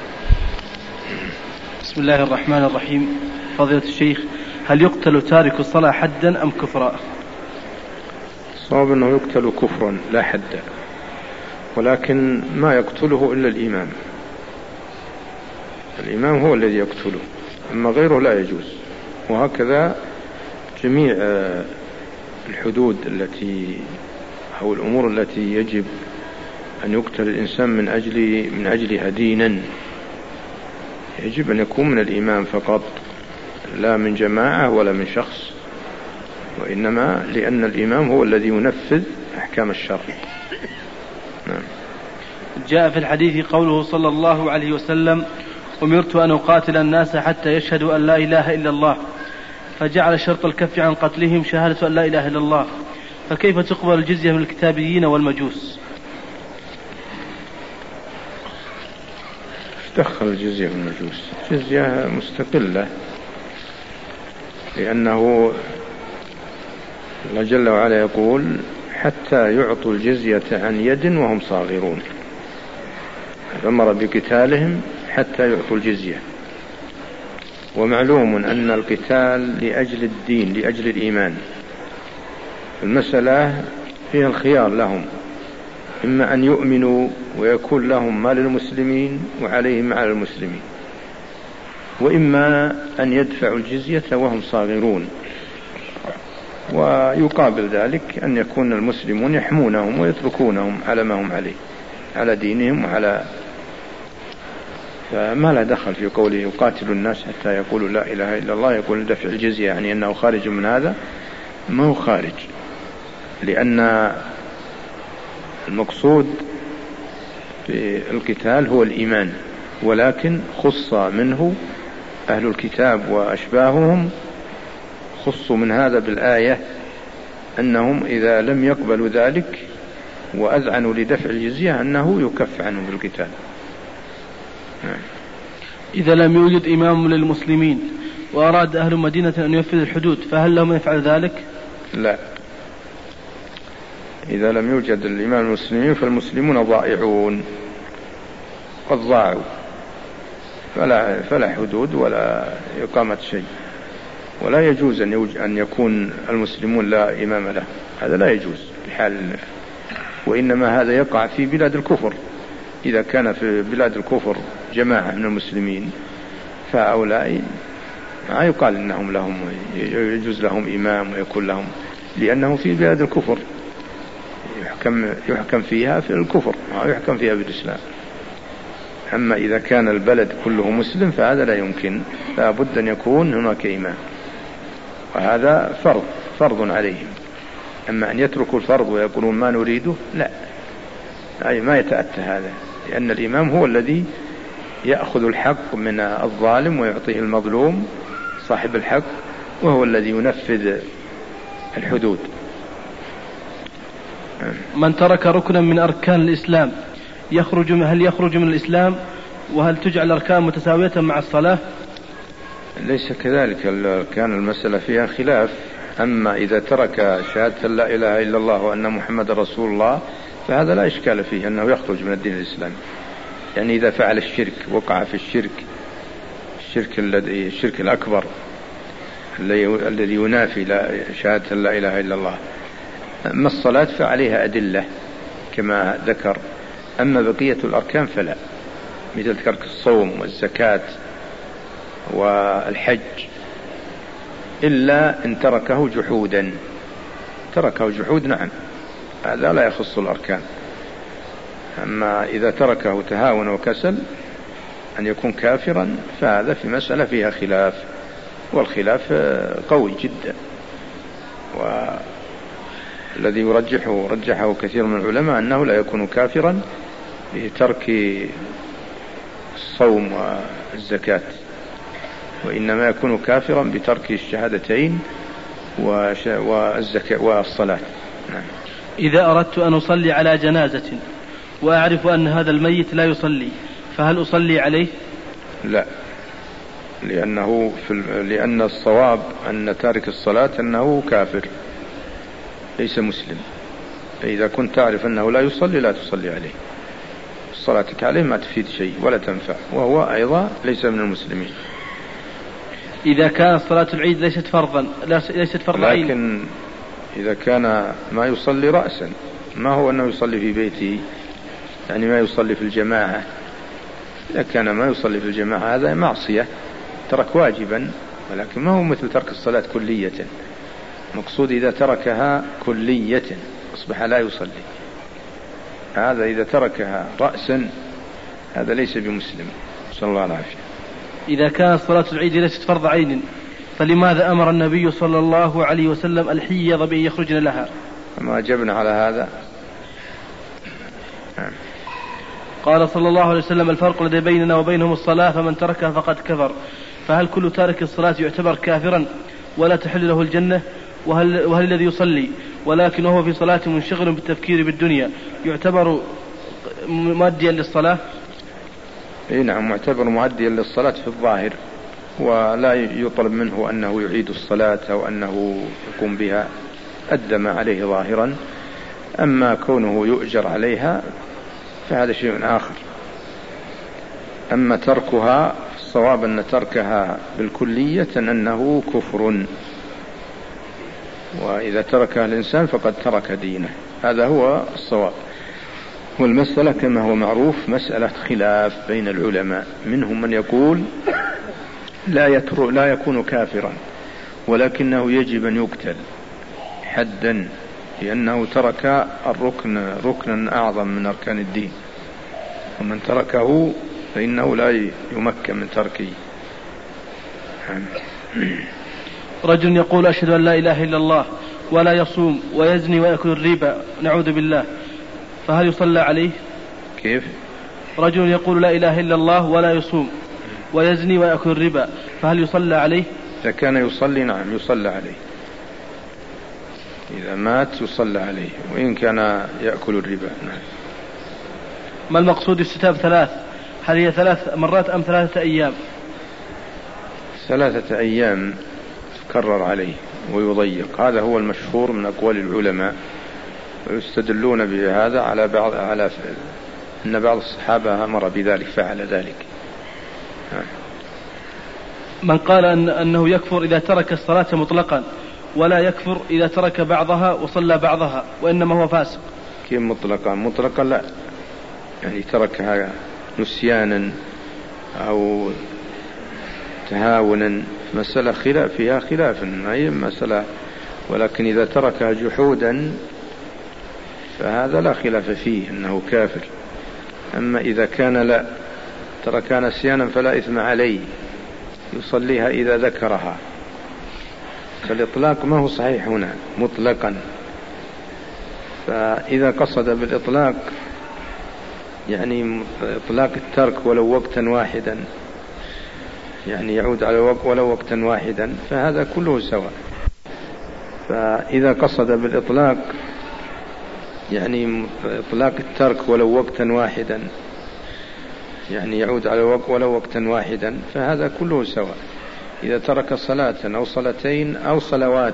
بسم الله الرحمن الرحيم. فضيلة الشيخ، هل يقتل تارك الصلاة حدا أم كفرا؟ صواب أنه يقتل كفرا لا حدا، ولكن ما يقتله إلا الإمام. الإمام هو الذي يقتله، أما غيره لا يجوز. وهكذا جميع الحدود التي أو الأمور التي يجب أن يقتل الإنسان من أجل من أجلها دينا يجب أن يكون من الإمام فقط، لا من جماعة ولا من شخص، وإنما لأن الإمام هو الذي ينفذ أحكام الشرع. نعم. جاء في الحديث قوله صلى الله عليه وسلم: أمرت أن أقاتل الناس حتى يشهدوا أن لا إله إلا الله، فجعل شرط الكف عن قتلهم شهادة أن لا إله إلا الله، فكيف تقبل الجزية من الكتابيين والمجوس؟ دخل الجزية من المجوس، الجزية مستقلة، لأنه الله جل وعلا يقول: حتى يعطوا الجزية عن يد وهم صاغرون، أمر بقتالهم حتى يعطوا الجزية. ومعلوم أن القتال لأجل الدين لأجل الإيمان، المسألة فيها الخيار لهم، إما أن يؤمنوا ويكون لهم ما للمسلمين وعليهم على المسلمين، وإما أن يدفعوا الجزية وهم صاغرون، ويقابل ذلك أن يكون المسلمون يحمونهم ويتركونهم على ما هم عليه، على دينهم وعلى فما لا دخل في قوله يقاتل الناس حتى يقولوا لا إله إلا الله، يقول دفع الجزية يعني أنه خارج من هذا، ما هو خارج، لأن المقصود في القتال هو الإيمان، ولكن خص منه أهل الكتاب وأشباههم، خصوا من هذا بالآية أنهم إذا لم يقبلوا ذلك وأذعنوا لدفع الجزية أنه يكف عنهم بالقتال. إذا لم يوجد إمام للمسلمين وأراد أهل مدينة أن ينفذ الحدود فهل لهم يفعل ذلك؟ لا، إذا لم يوجد الإمام المسلمين فالمسلمون ضائعون، قد ضاعوا، فلا, فلا حدود ولا إقامة شيء، ولا يجوز أن يكون المسلمون لا إمام له، هذا لا يجوز بحال، وإنما هذا يقع في بلاد الكفر. إذا كان في بلاد الكفر جماعة من المسلمين فهؤلاء ما يقال إنهم لهم يجوز لهم إمام ويكون لهم، لأنه في بلاد الكفر يحكم, يحكم فيها في الكفر ويحكم فيها بالإسلام. أما إذا كان البلد كله مسلم فهذا لا يمكن، لا بد أن يكون هناك إمام، وهذا فرض فرض عليهم. أما أن يتركوا الفرض ويقولون ما نريده، لا، أي ما يتأتى هذا، لأن الإمام هو الذي يأخذ الحق من الظالم ويعطيه المظلوم صاحب الحق، وهو الذي ينفذ الحدود. من ترك ركنا من أركان الإسلام يخرج، هل يخرج من الإسلام؟ وهل تجعل الأركان متساوية مع الصلاة؟ ليس كذلك، كان المسألة فيها خلاف. أما إذا ترك شهادة لا إله إلا الله وأن محمد رسول الله فهذا لا إشكال فيه أنه يخرج من الدين الإسلامي. يعني إذا فعل الشرك وقع في الشرك الشرك الذي الشرك الأكبر الذي ينافي شهادة لا إله إلا الله. أما الصلاة فعليها أدلة كما ذكر، أما بقية الأركان فلا، مثل ترك الصوم والزكاة والحج، إلا إن تركه جحودا، تركه جحود نعم، هذا لا يخص الأركان. أما إذا تركه تهاون وكسل أن يكون كافرا فهذا في مسألة فيها خلاف، والخلاف قوي جدا، والذي يرجحه رجحه كثير من العلماء أنه لا يكون كافرا بترك الصوم والزكاة، وإنما يكون كافرا بترك الشهادتين والزكاة والصلاة. نعم. إذا أردت أن أصلي على جنازة وأعرف أن هذا الميت لا يصلي فهل أصلي عليه؟ لا، لأنه في لأن الصواب أن تارك الصلاة أنه كافر ليس مسلم، فإذا كنت تعرف أنه لا يصلي لا تصلي عليه، صلاتك عليه ما تفيد شيء ولا تنفع، وهو أيضا ليس من المسلمين. إذا كانت صلاة العيد ليست فرضا ليست فرض عين، لكن إذا كان ما يصلي رأسا، ما هو أنه يصلي في بيته، يعني ما يصلي في الجماعة. إذا كان ما يصلي في الجماعة هذا معصية، ترك واجبا، ولكن ما هو مثل ترك الصلاة كلية. مقصود إذا تركها كلية أصبح لا يصلي، هذا إذا تركها رأسا هذا ليس بمسلم، صلى الله عليه وسلم. إذا كانت صلاة العيد ليست فرض عين فلماذا أمر النبي صلى الله عليه وسلم الحيض بأن يخرجن لها؟ ما أجبنا على هذا. قال صلى الله عليه وسلم الفرق الذي بيننا وبينهم الصلاة فمن تركها فقد كفر. فهل كل تارك الصلاة يعتبر كافرا ولا تحل له الجنة؟ وهل, وهل الذي يصلي ولكن هو في صلاة منشغل بالتفكير بالدنيا يعتبر مؤديا للصلاة؟ اي نعم، معتبر مؤديا للصلاة في الظاهر، ولا يطلب منه أنه يعيد الصلاة أو أنه يقوم بها، أدى ما عليه ظاهرا. أما كونه يؤجر عليها فهذا شيء آخر. أما تركها الصواب أن تركها بالكلية أنه كفر، وإذا تركها الإنسان فقد ترك دينه، هذا هو الصواب. والمسألة كما هو معروف مسألة خلاف بين العلماء، منهم من يقول لا, يتر... لا يكون كافرا ولكنه يجب أن يقتل حدا لأنه ترك الركن ركنا أعظم من أركان الدين، ومن تركه فإنه لا يمكن من تركه. رجل يقول أشهد أن لا إله إلا الله ولا يصوم ويزني ويأكل الربا، نعوذ بالله، فهل يصلى عليه؟ كيف؟ رجل يقول لا إله إلا الله ولا يصوم ويزني ويأكل الربا، فهل يصلى عليه؟ إذا كان يصلي نعم يصلى عليه، إذا مات يصلى عليه، وإن كان يأكل الربا. نعم. ما المقصود استتاب ثلاث؟ هل هي ثلاث مرات أم ثلاثة أيام؟ ثلاثة أيام تكرر عليه ويضيق، هذا هو المشهور من أقوال العلماء، ويستدلون بهذا على بعض على أن بعض الصحابة أمر بذلك فعل ذلك. من قال أن أنه يكفر إذا ترك الصلاة مطلقا ولا يكفر إذا ترك بعضها وصلى بعضها، وإنما هو فاسق. كيف مطلقا؟ مطلقا لا، يعني تركها نسيانا أو تهاونا، مسألة خلاف فيها خلاف، ما هي مسألة، ولكن إذا تركها جحودا فهذا لا خلاف فيه أنه كافر. أما إذا كان لا تركها نسيانا فلا إثم عليه، يصليها إذا ذكرها، فالإطلاق ما هو صحيح هنا مطلقا. فإذا قصد بالإطلاق يعني إطلاق الترك ولو وقتا واحدا، يعني يعود على وقت ولو وقتا واحدا، فهذا كله سواء. فإذا قصد بالإطلاق يعني إطلاق الترك ولو وقتا واحدا، يعني يعود على وقت ولو وقتا واحدا، فهذا كله سواء. إذا ترك صلاة أو صلاتين أو صلوات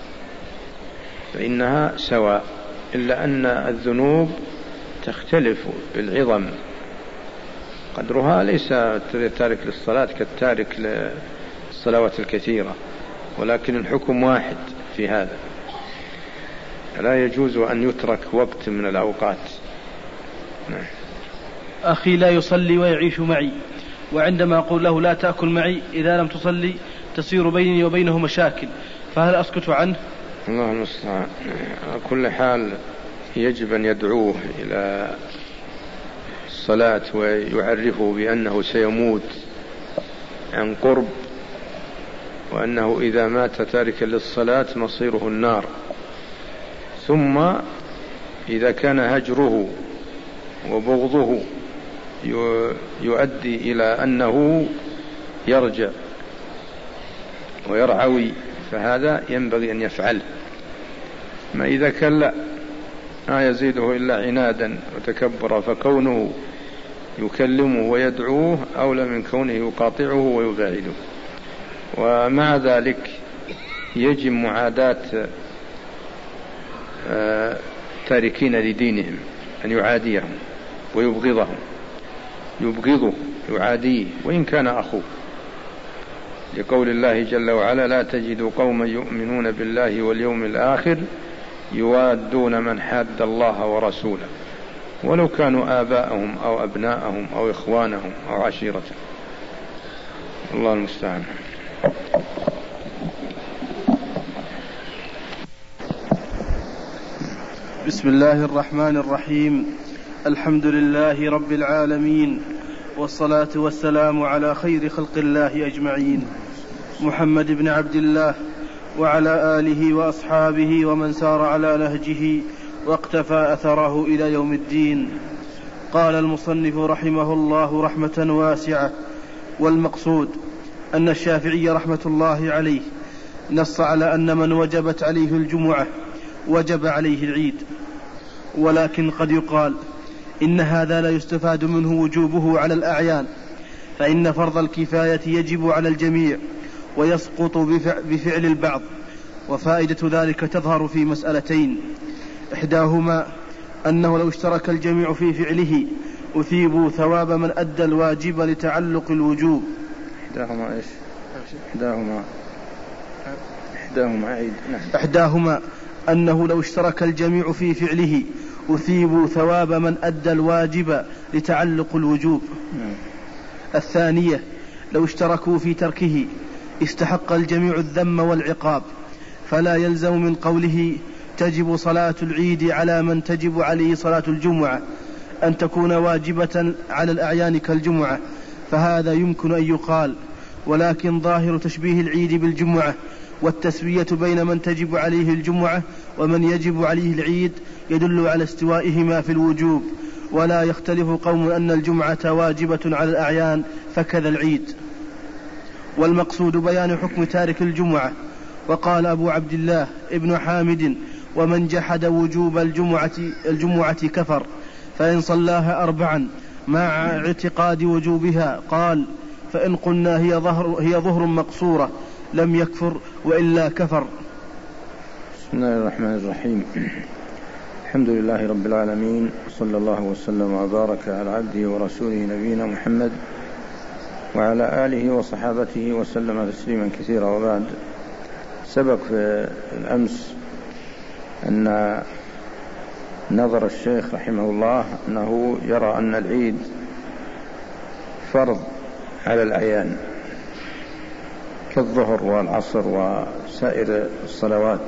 فإنها سواء، إلا أن الذنوب تختلف بالعظم، قدرها ليس تارك للصلاة كالتارك للصلوات الكثيرة، ولكن الحكم واحد في هذا، لا يجوز أن يترك وقت من الأوقات. نعم. أخي لا يصلي ويعيش معي، وعندما أقول له لا تأكل معي إذا لم تصلي تصير بيني وبينه مشاكل، فهل أسكت عنه؟ الله المستعان. على كل حال يجب أن يدعوه إلى الصلاة ويعرفه بأنه سيموت عن قرب، وأنه إذا مات تاركا للصلاة مصيره النار. ثم إذا كان هجره وبغضه يؤدي إلى أنه يرجع ويرعوي، فهذا ينبغي أن يفعل. ما إذا كان لا ما يزيده إلا عنادا وتكبرا، فكونه يكلمه ويدعوه أولى من كونه يقاطعه ويباعده. ومع ذلك يجب معاداة تاركين لدينهم، أن يعاديهم ويبغضهم، يبغضه يعاديه وإن كان أخوه، لقول الله جل وعلا: لا تجد قوما يؤمنون بالله واليوم الآخر يوادون من حاد الله ورسوله ولو كانوا آباءهم أو أبناءهم أو إخوانهم أو عشيرتهم. الله المستعان. بسم الله الرحمن الرحيم. الحمد لله رب العالمين، والصلاة والسلام على خير خلق الله أجمعين، محمد بن عبد الله وعلى آله وأصحابه ومن سار على نهجه واقتفى أثره إلى يوم الدين. قال المصنف رحمه الله رحمة واسعة: والمقصود أن الشافعي رحمة الله عليه نص على أن من وجبت عليه الجمعة وجب عليه العيد، ولكن قد يقال إن هذا لا يستفاد منه وجوبه على الأعيان، فإن فرض الكفاية يجب على الجميع ويسقط بفعل البعض. وفائدة ذلك تظهر في مسألتين: إحداهما أنه لو اشترك الجميع في فعله أثيبوا ثواب من أدى الواجب لتعلق الوجوب. إحداهما إيش؟ إحداهما إحداهما عيد. إحداهما أنه لو اشترك الجميع في فعله أثيبوا ثواب من أدى الواجب لتعلق الوجوب. الثانية لو اشتركوا في تركه استحق الجميع الذم والعقاب، فلا يلزم من قوله تجب صلاة العيد على من تجب عليه صلاة الجمعة أن تكون واجبة على الأعيان كالجمعة، فهذا يمكن أن يقال، ولكن ظاهر تشبيه العيد بالجمعة والتسوية بين من تجب عليه الجمعة ومن يجب عليه العيد يدل على استوائهما في الوجوب، ولا يختلف قوم أن الجمعة واجبة على الأعيان فكذا العيد. والمقصود بيان حكم تارك الجمعة. وقال أبو عبد الله ابن حامد: ومن جحد وجوب الجمعة, الجمعة كفر، فإن صلاها أربعا مع اعتقاد وجوبها قال: فإن قلنا هي ظهر, هي ظهر مقصورة لم يكفر، وإلا كفر. بسم الله الرحمن الرحيم. الحمد لله رب العالمين، صلى الله وسلم وبارك على عبده ورسوله نبينا محمد وعلى آله وصحابته وسلم تسليما كثيرا. وبعد، سبق في الأمس أن نظر الشيخ رحمه الله أنه يرى أن العيد فرض على الأعيان كالظهر والعصر وسائر الصلوات،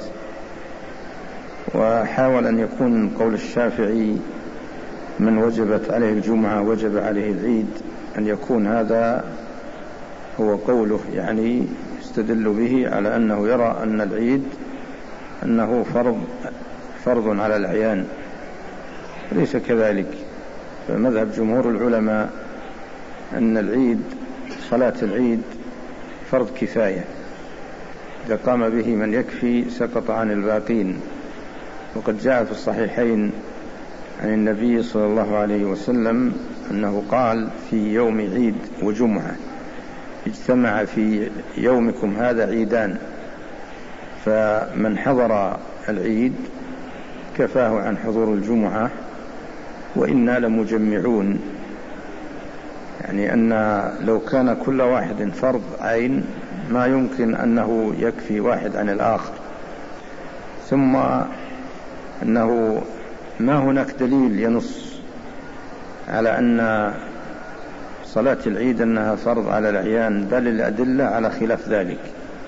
وحاول أن يكون قول الشافعي من وجبت عليه الجمعة وجب عليه العيد أن يكون هذا هو قوله، يعني يستدل به على أنه يرى أن العيد أنه فرض فرض على الأعيان، ليس كذلك. فمذهب جمهور العلماء أن العيد، صلاة العيد فرض كفاية، إذا قام به من يكفي سقط عن الباقين. وقد جاء في الصحيحين عن النبي صلى الله عليه وسلم أنه قال: في يوم عيد وجمعة اجتمع في يومكم هذا عيدان، فمن حضر العيد كفاه عن حضور الجمعة، وإنا لمجمعون، يعني أن لو كان كل واحد فرض عين ما يمكن أنه يكفي واحد عن الآخر. ثم أنه ما هناك دليل ينص على أن صلاة العيد أنها فرض على الأعيان، بل الأدلة على خلاف ذلك.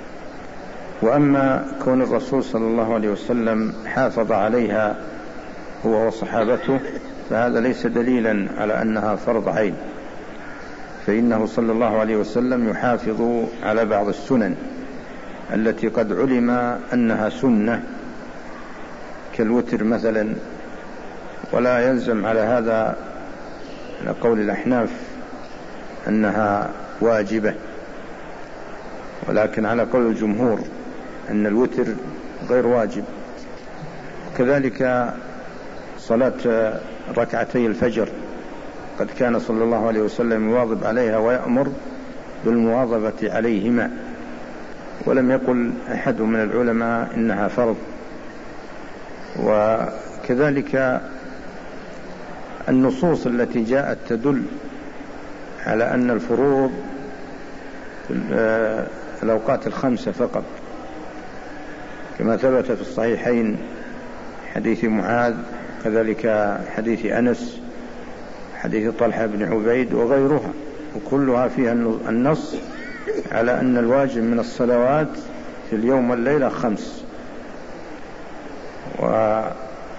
وأما كون الرسول صلى الله عليه وسلم حافظ عليها هو وصحابته فهذا ليس دليلا على أنها فرض عين، فإنه صلى الله عليه وسلم يحافظ على بعض السنن التي قد علم أنها سنة كالوتر مثلا، ولا يلزم على هذا لقول الأحناف أنها واجبة، ولكن على قول الجمهور أن الوتر غير واجب. كذلك صلاة ركعتي الفجر قد كان صلى الله عليه وسلم يواظب عليها ويأمر بالمواظبة عليهما، ولم يقل أحد من العلماء إنها فرض. وكذلك النصوص التي جاءت تدل على أن الفروض الأوقات الخمسة فقط، كما ثبت في الصحيحين حديث معاذ، كذلك حديث أنس، حديث طلحة بن عبيد وغيرها، وكلها فيها النص على أن الواجب من الصلوات في اليوم والليلة خمس. وقد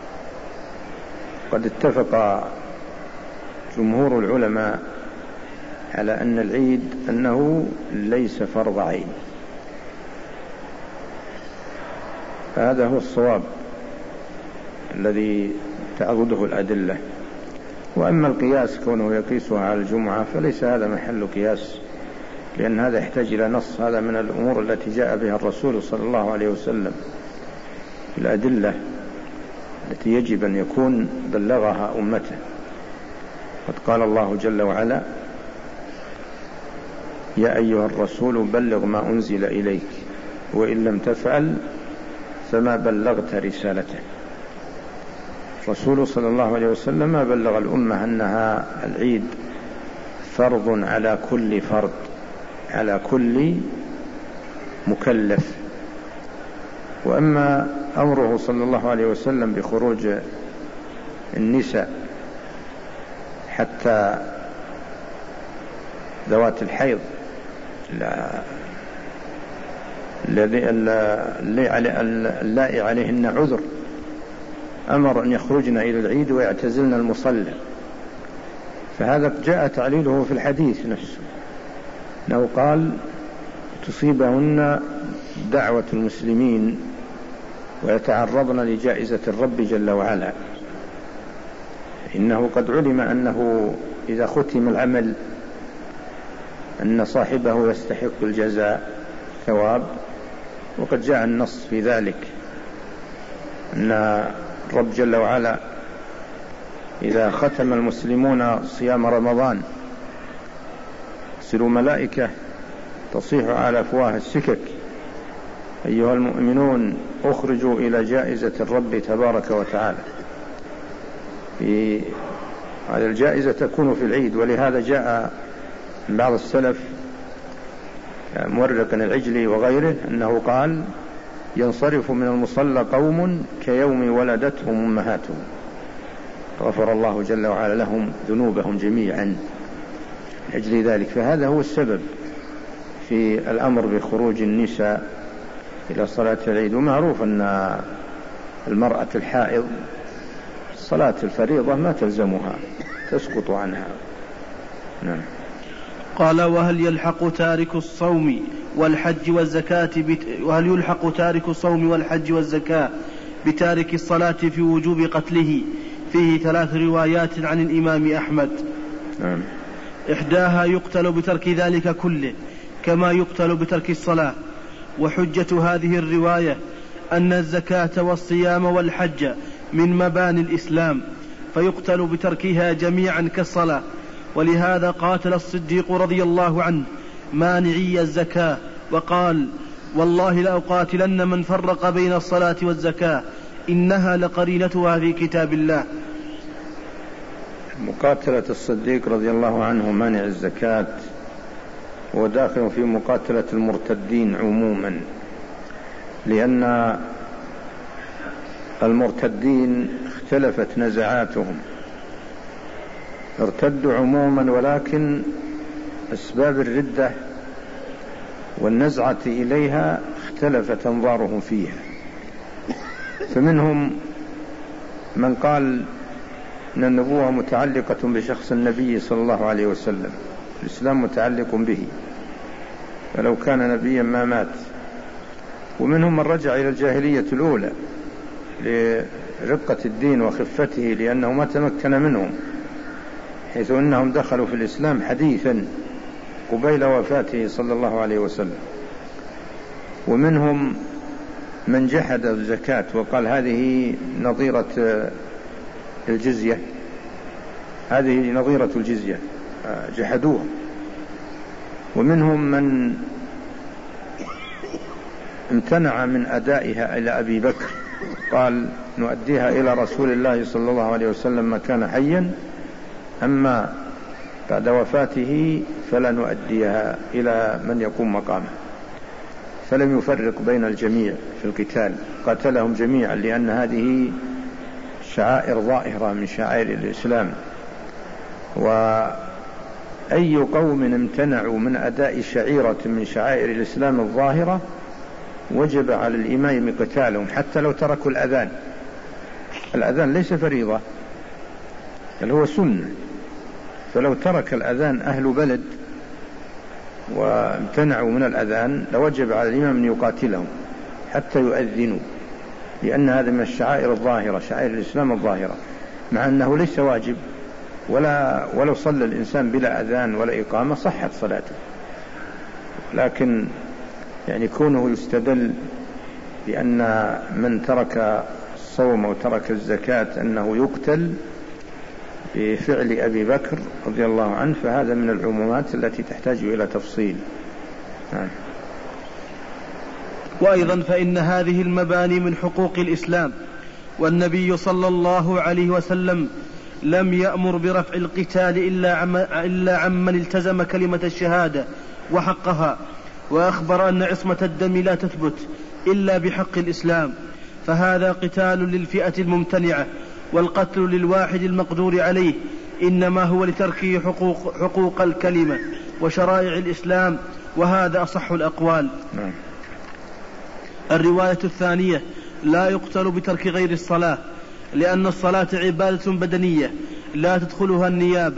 اتفق جمهور العلماء على أن العيد أنه ليس فرض عين، فهذا هو الصواب الذي تعضده الأدلة. وأما القياس كونه يقيسها على الجمعة فليس هذا محل قياس، لأن هذا يحتاج إلى نص، هذا من الأمور التي جاء بها الرسول صلى الله عليه وسلم، الأدلة التي يجب أن يكون بلغها أمته. قد قال الله جل وعلا: يا أيها الرسول بلغ ما أنزل إليك وإن لم تفعل فما بلغت رسالته. الرسول صلى الله عليه وسلم ما بلغ الأمة أنها العيد فرض على كل فرد، على كل مكلف. وأما أمره صلى الله عليه وسلم بخروج النساء حتى ذوات الحيض اللائي عليهن عذر، أمر أن يخرجن إلى العيد ويعتزلن المصلى فهذا جاء تعليله في الحديث نفسه، أنه قال تصيبهن دعوة المسلمين ويتعرضن لجائزة الرب جل وعلا، إنه قد علم أنه إذا ختم العمل أن صاحبه يستحق الجزاء ثواب، وقد جاء النص في ذلك أن الرب جل وعلا إذا ختم المسلمون صيام رمضان يرسل ملائكة تصيح على أفواه السكك: أيها المؤمنون أخرجوا إلى جائزة الرب تبارك وتعالى. في هذه الجائزة تكون في العيد، ولهذا جاء من بعض السلف مورق العجلي وغيره أنه قال: ينصرف من المصلى قوم كيوم ولدتهم أمهاتهم، غفر الله جل وعلا لهم ذنوبهم جميعا لأجل ذلك. فهذا هو السبب في الأمر بخروج النساء إلى صلاة العيد. ومعروف أن المرأة الحائض صلاة الفريضة ما تلزمها، تسقط عنها. نعم. قال: وهل يلحق تارك الصوم والحج والزكاة بت... وهل يلحق تارك الصوم والحج والزكاة بتارك الصلاة في وجوب قتله؟ فيه ثلاث روايات عن الإمام أحمد. نعم. إحداها يقتل بترك ذلك كله كما يقتل بترك الصلاة، وحجة هذه الرواية أن الزكاة والصيام والحج من مباني الإسلام فيقتل بتركها جميعا كالصلاة، ولهذا قاتل الصديق رضي الله عنه مانعي الزكاة وقال: والله لأقاتلن من فرق بين الصلاة والزكاة، إنها لقرينتها في كتاب الله. مقاتلة الصديق رضي الله عنه مانع الزكاة وداخل في مقاتلة المرتدين عموما، لأن المرتدين اختلفت نزعاتهم، ارتدوا عموما، ولكن أسباب الردة والنزعة إليها اختلفت أنظارهم فيها. فمنهم من قال أن النبوة متعلقة بشخص النبي صلى الله عليه وسلم، الإسلام متعلق به، فلو كان نبيا ما مات. ومنهم من رجع إلى الجاهلية الأولى لرقة الدين وخفته، لأنه ما تمكن منهم، حيث أنهم دخلوا في الإسلام حديثا قبيل وفاته صلى الله عليه وسلم. ومنهم من جحد الزكاة وقال هذه نظيرة الجزية، هذه نظيرة الجزية، جحدوها. ومنهم من امتنع من أدائها إلى أبي بكر، قال نؤديها إلى رسول الله صلى الله عليه وسلم ما كان حيا، أما بعد وفاته فلا نؤديها إلى من يقوم مقامه. فلم يفرق بين الجميع في القتال، قاتلهم جميعا، لأن هذه شعائر ظاهرة من شعائر الإسلام، وأي قوم امتنعوا من أداء شعيرة من شعائر الإسلام الظاهرة وجب على الإمام قتالهم، حتى لو تركوا الأذان. الأذان ليس فريضة بل هو سنة، فلو ترك الأذان أهل بلد وامتنعوا من الأذان لوجب على الإمام أن يقاتلهم حتى يؤذنوا، لأن هذا من الشعائر الظاهرة، شعائر الإسلام الظاهرة، مع أنه ليس واجب، ولا ولو صلى الإنسان بلا أذان ولا إقامة صحت صلاته، لكن يعني كونه يستدل بأن من ترك الصوم وترك الزكاة أنه يقتل بفعل أبي بكر رضي الله عنه، فهذا من العمومات التي تحتاج إلى تفصيل. نعم. وأيضا فإن هذه المباني من حقوق الإسلام، والنبي صلى الله عليه وسلم لم يأمر برفع القتال إلا عم إلا عمن التزم كلمة الشهادة وحقها، وأخبر أن عصمة الدم لا تثبت إلا بحق الإسلام، فهذا قتال للفئة الممتنعة، والقتل للواحد المقدور عليه إنما هو لتركه حقوق, حقوق الكلمة وشرائع الإسلام، وهذا أصح الأقوال. نعم. الرواية الثانية: لا يقتل بترك غير الصلاة، لأن الصلاة عبادة بدنية لا تدخلها النيابة،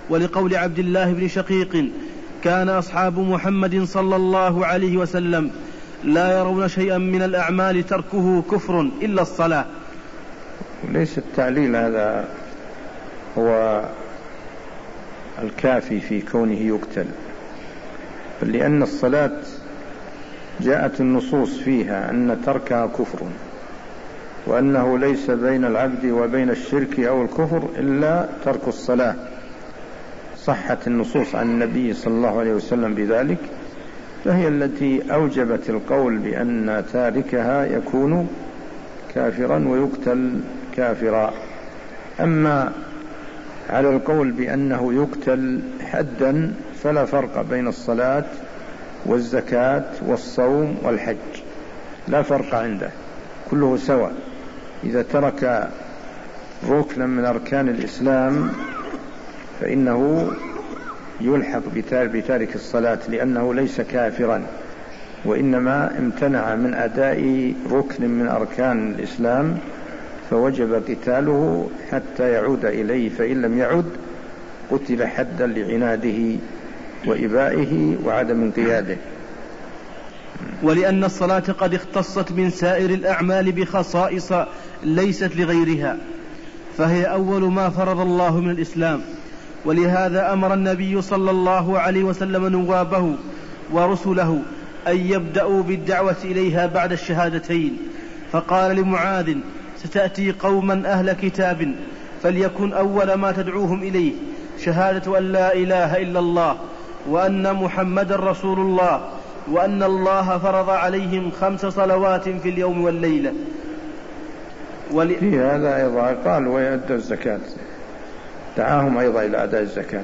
ولقول عبد الله بن شقيق كان أصحاب محمد صلى الله عليه وسلم لا يرون شيئا من الأعمال تركه كفر إلا الصلاة. ليس التعليل هذا هو الكافي في كونه يقتل، بل لأن الصلاة جاءت النصوص فيها أن تركها كفر، وأنه ليس بين العبد وبين الشرك أو الكفر إلا ترك الصلاة. صحت النصوص عن النبي صلى الله عليه وسلم بذلك، فهي التي أوجبت القول بأن تاركها يكون كافرا ويقتل كافرا. أما على القول بأنه يقتل حدا فلا فرق بين الصلاة والزكاة والصوم والحج، لا فرق عنده، كله سواء. إذا ترك ركنا من أركان الإسلام فإنه يلحق بتارك الصلاة، لأنه ليس كافرا، وإنما امتنع من أداء ركن من أركان الإسلام فوجب قتاله حتى يعود إليه، فإن لم يعد قتل حدا لعناده وإبائه وعدم انقياده. ولأن الصلاة قد اختصت من سائر الأعمال بخصائص ليست لغيرها، فهي أول ما فرض الله من الإسلام، ولهذا أمر النبي صلى الله عليه وسلم نوابه ورسله أن يبدأوا بالدعوة إليها بعد الشهادتين، فقال لمعاذ: ستأتي قوما أهل كتاب فليكن أول ما تدعوهم إليه شهادة أن لا إله إلا الله وأن محمد رسول الله وأن الله فرض عليهم خمس صلوات في اليوم والليلة. ول... في هذا أيضا قال ويؤدوا الزكاة، دعاهم أيضا إلى أداء الزكاة،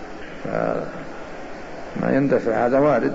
ما يندفع هذا وارد.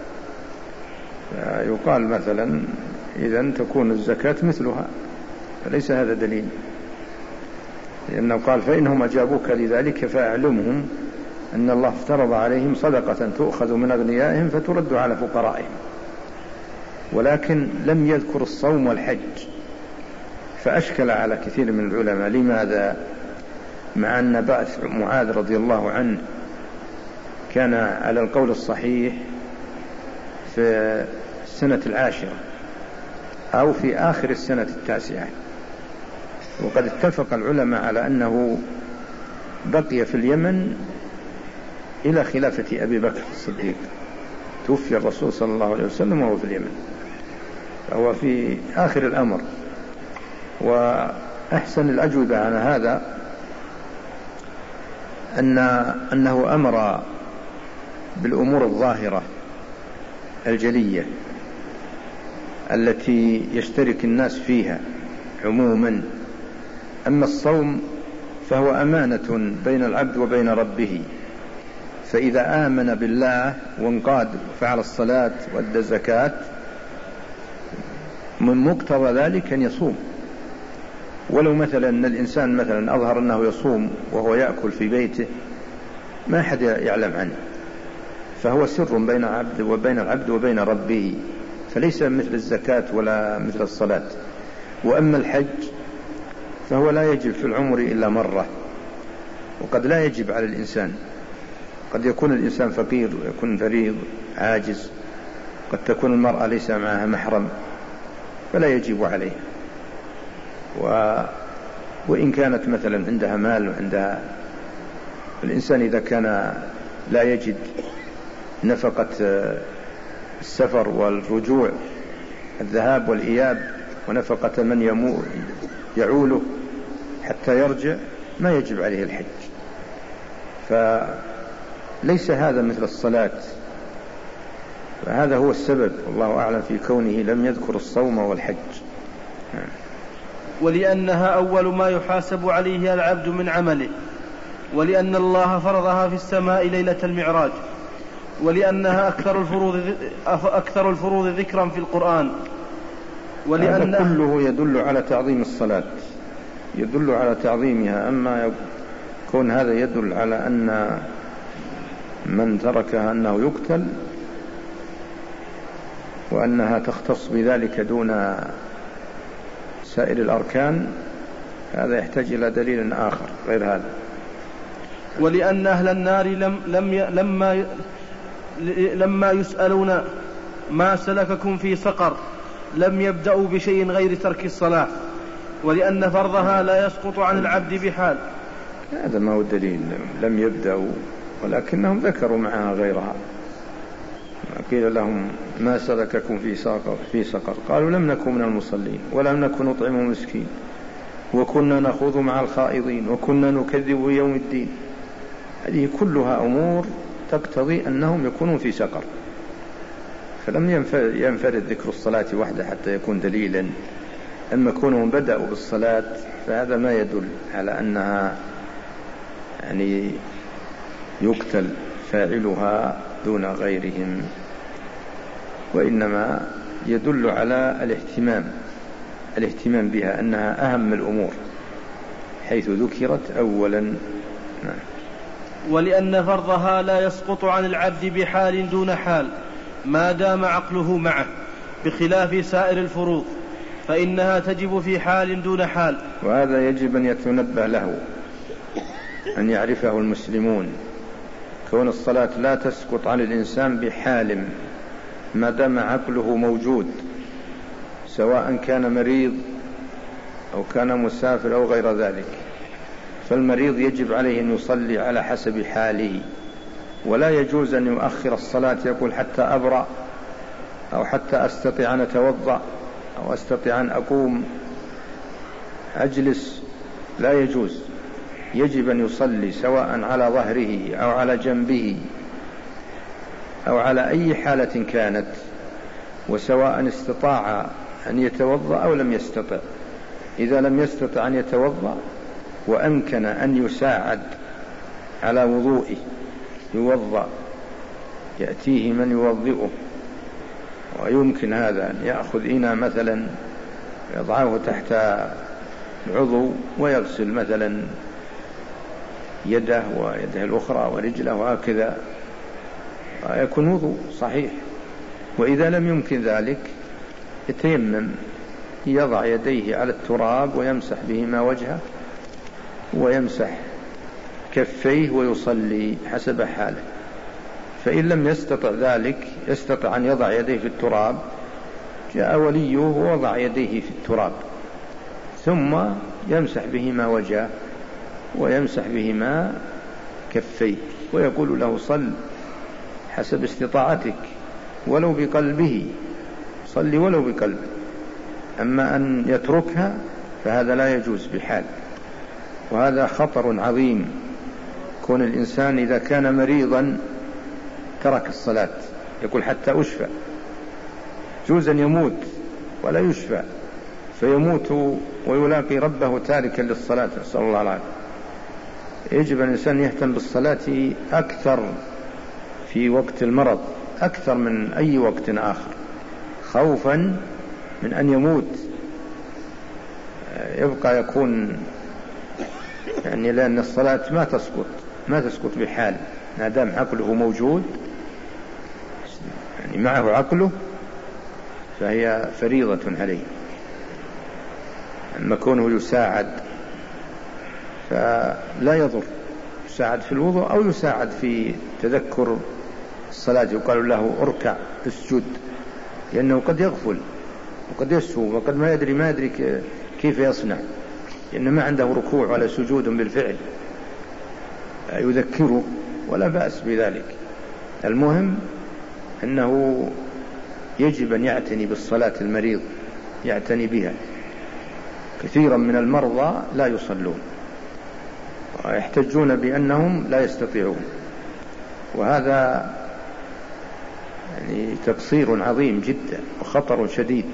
يقال مثلا إذا تكون الزكاة مثلها، فليس هذا دليل، لأنه قال: فإنهم أجابوك لذلك فأعلمهم أن الله افترض عليهم صدقة تؤخذ من أغنيائهم فترد على فقرائهم. ولكن لم يذكر الصوم والحج، فأشكل على كثير من العلماء. لماذا؟ مع أن بعث معاذ رضي الله عنه كان على القول الصحيح في السنة العاشرة أو في آخر السنة التاسعة، وقد اتفق العلماء على أنه بقي في اليمن إلى خلافة أبي بكر الصديق، توفي الرسول صلى الله عليه وسلم وهو في اليمن، فهو في آخر الأمر. وأحسن الأجوبة عن هذا أن أنه أمر بالأمور الظاهرة الجلية التي يشترك الناس فيها عموما. أما الصوم فهو أمانة بين العبد وبين ربه، فإذا آمن بالله وانقاد وفعل الصلاة وأدى الزكاة من مقتضى ذلك أن يصوم. ولو مثلا أن الإنسان مثلا أظهر أنه يصوم وهو يأكل في بيته ما أحد يعلم عنه، فهو سر بين العبد وبين العبد وبين ربه، فليس مثل الزكاة ولا مثل الصلاة. وأما الحج فهو لا يجب في العمر إلا مرة، وقد لا يجب على الإنسان. قد يكون الإنسان فقير ويكون مريض عاجز، قد تكون المرأة ليس معها محرم فلا يجب عليه. و... وإن كانت مثلا عندها مال وعندها، الإنسان إذا كان لا يجد نفقة السفر والرجوع، الذهاب والإياب، ونفقة من يمو يعوله حتى يرجع، ما يجب عليه الحج. فليس هذا مثل الصلاة، فهذا هو السبب والله أعلم في كونه لم يذكر الصوم والحج. ولأنها أول ما يحاسب عليه العبد من عمله، ولأن الله فرضها في السماء ليلة المعراج، ولأنها أكثر الفروض أكثر الفروض ذكرا في القرآن، ولأن كله يدل على تعظيم الصلاة، يدل على تعظيمها. أما يكون هذا يدل على أن من تركها أنه يقتل وأنها تختص بذلك دون سائر الأركان، هذا يحتاج إلى دليل آخر غير هذا. ولأن أهل النار لم لم لما لما يسألون ما سلككم في سقر لم يبدأوا بشيء غير ترك الصلاة، ولأن فرضها لا يسقط عن العبد بحال. هذا ما هو الدليل، لم يبدأوا ولكنهم ذكروا معها غيرها. قيل لهم ما سلككم في سقر في سقر قالوا لم نكن من المصلين ولم نكن نطعم المسكين وكنا نخوض مع الخائضين وكنا نكذب بيوم الدين. هذه كلها أمور تقتضي أنهم يكونون في سقر، فلم ينفرد ذكر الصلاة وحده حتى يكون دليلا. أما كونهم بدأوا بالصلاة فهذا ما يدل على أنها يعني يقتل فاعلها دون غيرهم، وإنما يدل على الاهتمام الاهتمام بها أنها أهم الأمور حيث ذكرت أولا. نعم. ولأن فرضها لا يسقط عن العبد بحال دون حال ما دام عقله معه، بخلاف سائر الفروض فإنها تجب في حال دون حال. وهذا يجب أن يتنبه له، أن يعرفه المسلمون، كون الصلاة لا تسقط عن الإنسان بحال ما دام عقله موجود، سواء كان مريض أو كان مسافر أو غير ذلك. فالمريض يجب عليه أن يصلي على حسب حاله، ولا يجوز أن يؤخر الصلاة يقول حتى أبرأ أو حتى أستطيع أن أتوضأ أو أستطيع أن أقوم أجلس، لا يجوز. يجب أن يصلي سواء على ظهره أو على جنبه أو على أي حالة كانت، وسواء استطاع أن يتوضأ أو لم يستطع. إذا لم يستطع أن يتوضأ وأمكن أن يساعد على وضوئه يوضأ، يأتيه من يوضئه، ويمكن هذا أن يأخذ إناء مثلا يضعه تحت العضو ويغسل مثلا يده ويده الأخرى ورجله وهكذا، يكون وضوء صحيح. وإذا لم يمكن ذلك يتيمم، يضع يديه على التراب ويمسح بهما وجهه ويمسح كفيه ويصلي حسب حاله. فإن لم يستطع ذلك يستطيع أن يضع يديه في التراب، جاء وليه ووضع يديه في التراب ثم يمسح بهما وجهه ويمسح بهما كفيه ويقول له صل حسب استطاعتك ولو بقلبه، صلي ولو بقلبه. أما أن يتركها فهذا لا يجوز بحال، وهذا خطر عظيم. كون الإنسان إذا كان مريضا ترك الصلاة، يقول حتى أشفى، جوز أن يموت ولا يشفى فيموت ويلاقي ربه تاركا للصلاة، نسأل الله العافية. يجب أن الإنسان يهتم بالصلاة أكثر في وقت المرض أكثر من أي وقت آخر، خوفا من أن يموت يبقى يكون يعني، لأن الصلاة ما تسقط ما تسقط بحال ما دام عقله موجود، يعني معه عقله فهي فريضة عليه. أما كونه يساعد فلا يضر، يساعد في الوضوء أو يساعد في تذكر الصلاة، يقال له اركع اسجد، لأنه قد يغفل وقد يسهو وقد ما يدري ما يدري كيف يصنع، لأنه ما عنده ركوع ولا سجود بالفعل، يذكره ولا بأس بذلك. المهم أنه يجب أن يعتني بالصلاة، المريض يعتني بها. كثيرا من المرضى لا يصلون ويحتجون بأنهم لا يستطيعون، وهذا يعني تقصير عظيم جدا وخطر شديد.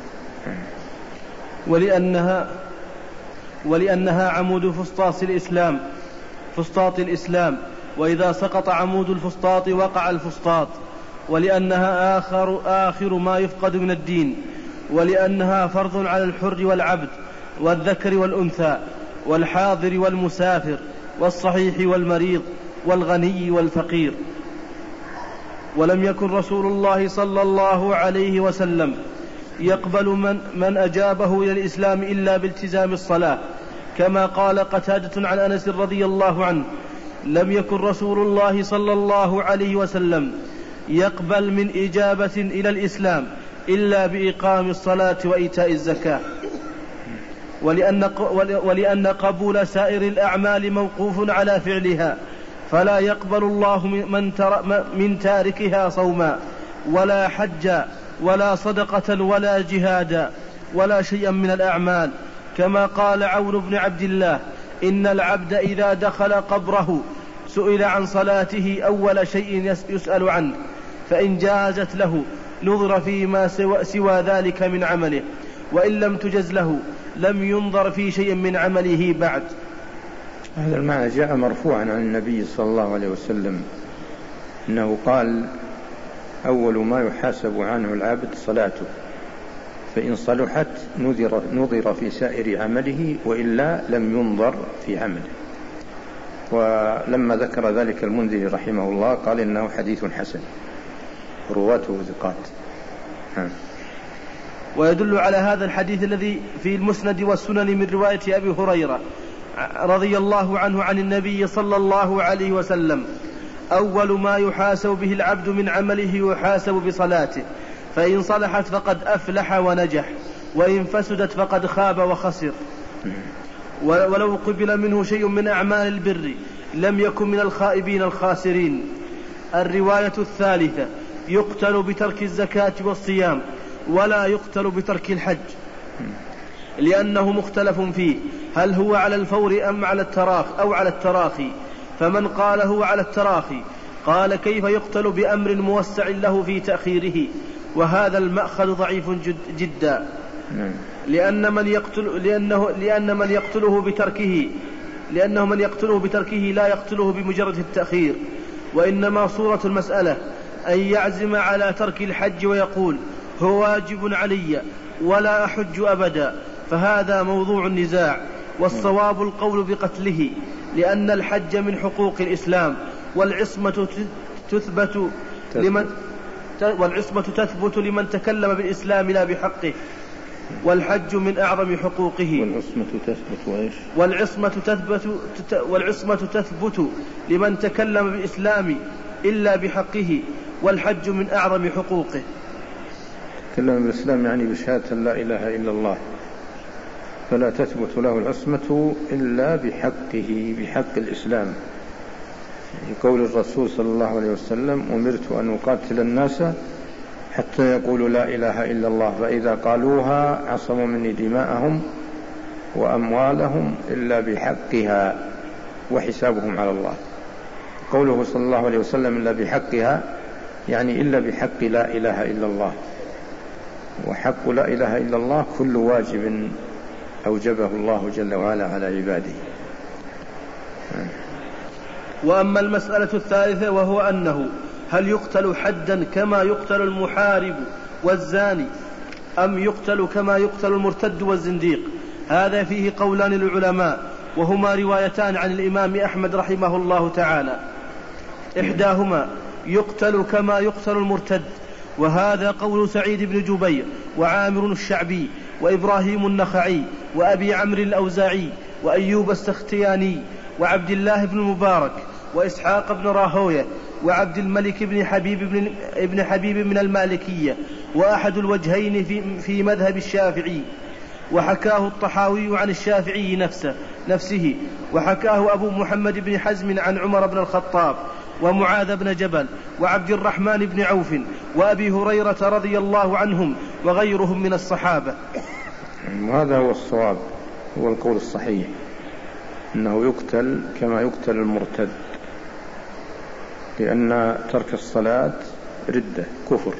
ولأنها ولأنها عمود فسطاط الإسلام فسطاط الإسلام وإذا سقط عمود الفسطاط وقع الفسطاط، ولأنها آخر, آخر ما يفقد من الدين، ولأنها فرض على الحر والعبد والذكر والأنثى والحاضر والمسافر والصحيح والمريض والغني والفقير. ولم يكن رسول الله صلى الله عليه وسلم يقبل من, من أجابه إلى الإسلام إلا بالتزام الصلاة، كما قال قتادة عن أنس رضي الله عنه: لم يكن رسول الله صلى الله عليه وسلم يقبل من إجابة إلى الإسلام إلا بإقام الصلاة وإيتاء الزكاة، ولأن, ولأن قبول سائر الأعمال موقوف على فعلها، فلا يقبل الله من, من تاركها صوما ولا حجا ولا صدقة ولا جهادا ولا شيئا من الأعمال، كما قال عون بن عبد الله: إن العبد إذا دخل قبره سئل عن صلاته أول شيء يسأل عنه، فإن جازت له نظر فيما سوى, سوى ذلك من عمله، وإن لم تجز له لم ينظر في شيء من عمله بعد. هذا المعنى جاء مرفوعا عن النبي صلى الله عليه وسلم إنه قال: أول ما يحاسب عنه العبد صلاته، فإن صلحت نظر, نظر في سائر عمله، وإلا لم ينظر في عمله. ولما ذكر ذلك المنذري رحمه الله قال إنه حديث حسن رواته ثقات. ويدل على هذا الحديث الذي في المسند والسنن من رواية أبي هريرة رضي الله عنه عن النبي صلى الله عليه وسلم: أول ما يحاسب به العبد من عمله يحاسب بصلاته، فإن صلحت فقد أفلح ونجح، وإن فسدت فقد خاب وخسر. ولو قبل منه شيء من أعمال البر لم يكن من الخائبين الخاسرين. الرواية الثالثة: يقتل بترك الزكاة والصيام، ولا يقتل بترك الحج، لأنه مختلف فيه هل هو على الفور أم على التراخ أو على التراخي، فمن قال هو على التراخي قال: كيف يقتل بأمر موسع له في تأخيره؟ وهذا المأخذ ضعيف جد جدا، لأن من يقتل لأنه لأن من يقتله بتركه لأنه من يقتله بتركه لا يقتله بمجرد التأخير، وإنما صورة المسألة أن يعزم على ترك الحج ويقول: هو واجب علي ولا أحج أبدا، فهذا موضوع النزاع، والصواب القول بقتله، لأن الحج من حقوق الإسلام، والعصمة تثبت لمن والعصمة تثبت لمن تكلم بالإسلام لا بحقه، والحج من أعظم حقوقه. والعصمة تثبت وإيش؟ والعصمة تثبت والعصمة تثبت لمن تكلم بالإسلام إلا بحقه، والحج من أعظم حقوقه. تكلم بالإسلام يعني بشهادة لا إله إلا الله، فلا تثبت له العصمة إلا بحقه، بحق الإسلام. يقول الرسول صلى الله عليه وسلم: أمرت أن أقاتل الناس حتى يقولوا لا إله إلا الله، فإذا قالوها عصموا مني دماءهم وأموالهم إلا بحقها وحسابهم على الله. قوله صلى الله عليه وسلم إلا بحقها يعني إلا بحق لا إله إلا الله، وحق لا إله إلا الله كل واجب أوجبه الله جل وعلا على عباده. وأما المسألة الثالثة وهو أنه هل يقتل حدا كما يقتل المحارب والزاني، أم يقتل كما يقتل المرتد والزنديق، هذا فيه قولان للعلماء، وهما روايتان عن الإمام أحمد رحمه الله تعالى. إحداهما يقتل كما يقتل المرتد، وهذا قول سعيد بن جبير وعامر الشعبي وإبراهيم النخعي وأبي عمرو الأوزاعي وأيوب السختياني وعبد الله بن المبارك وإسحاق بن راهوية وعبد الملك بن حبيب بن, ابن حبيب من المالكية، وأحد الوجهين في, في مذهب الشافعي، وحكاه الطحاوي عن الشافعي نفسه, نفسه وحكاه أبو محمد بن حزم عن عمر بن الخطاب ومعاذ بن جبل وعبد الرحمن بن عوف وأبي هريرة رضي الله عنهم وغيرهم من الصحابة. وهذا هو الصواب، هو القول الصحيح، أنه يقتل كما يقتل المرتد، لأن ترك الصلاة ردة كفر.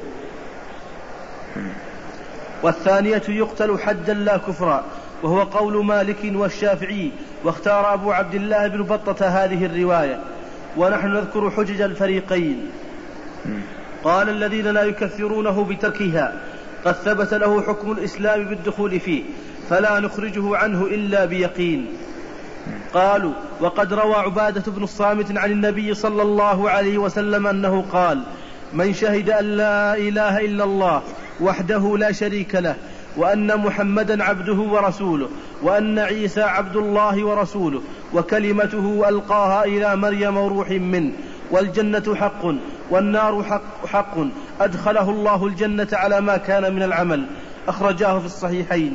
والثانية يقتل حدا لا كفرا، وهو قول مالك والشافعي، واختار أبو عبد الله بن بطة هذه الرواية، ونحن نذكر حجج الفريقين. قال: الذين لا يكفرونه بتركها قد ثبت له حكم الإسلام بالدخول فيه، فلا نخرجه عنه إلا بيقين. قالوا: وقد روى عبادة بن الصامت عن النبي صلى الله عليه وسلم أنه قال: من شهد أن لا إله إلا الله وحده لا شريك له وأن محمدا عبده ورسوله وأن عيسى عبد الله ورسوله وكلمته ألقاها إلى مريم وروح منه والجنة حق والنار حق, حق أدخله الله الجنة على ما كان من العمل. أخرجاه في الصحيحين.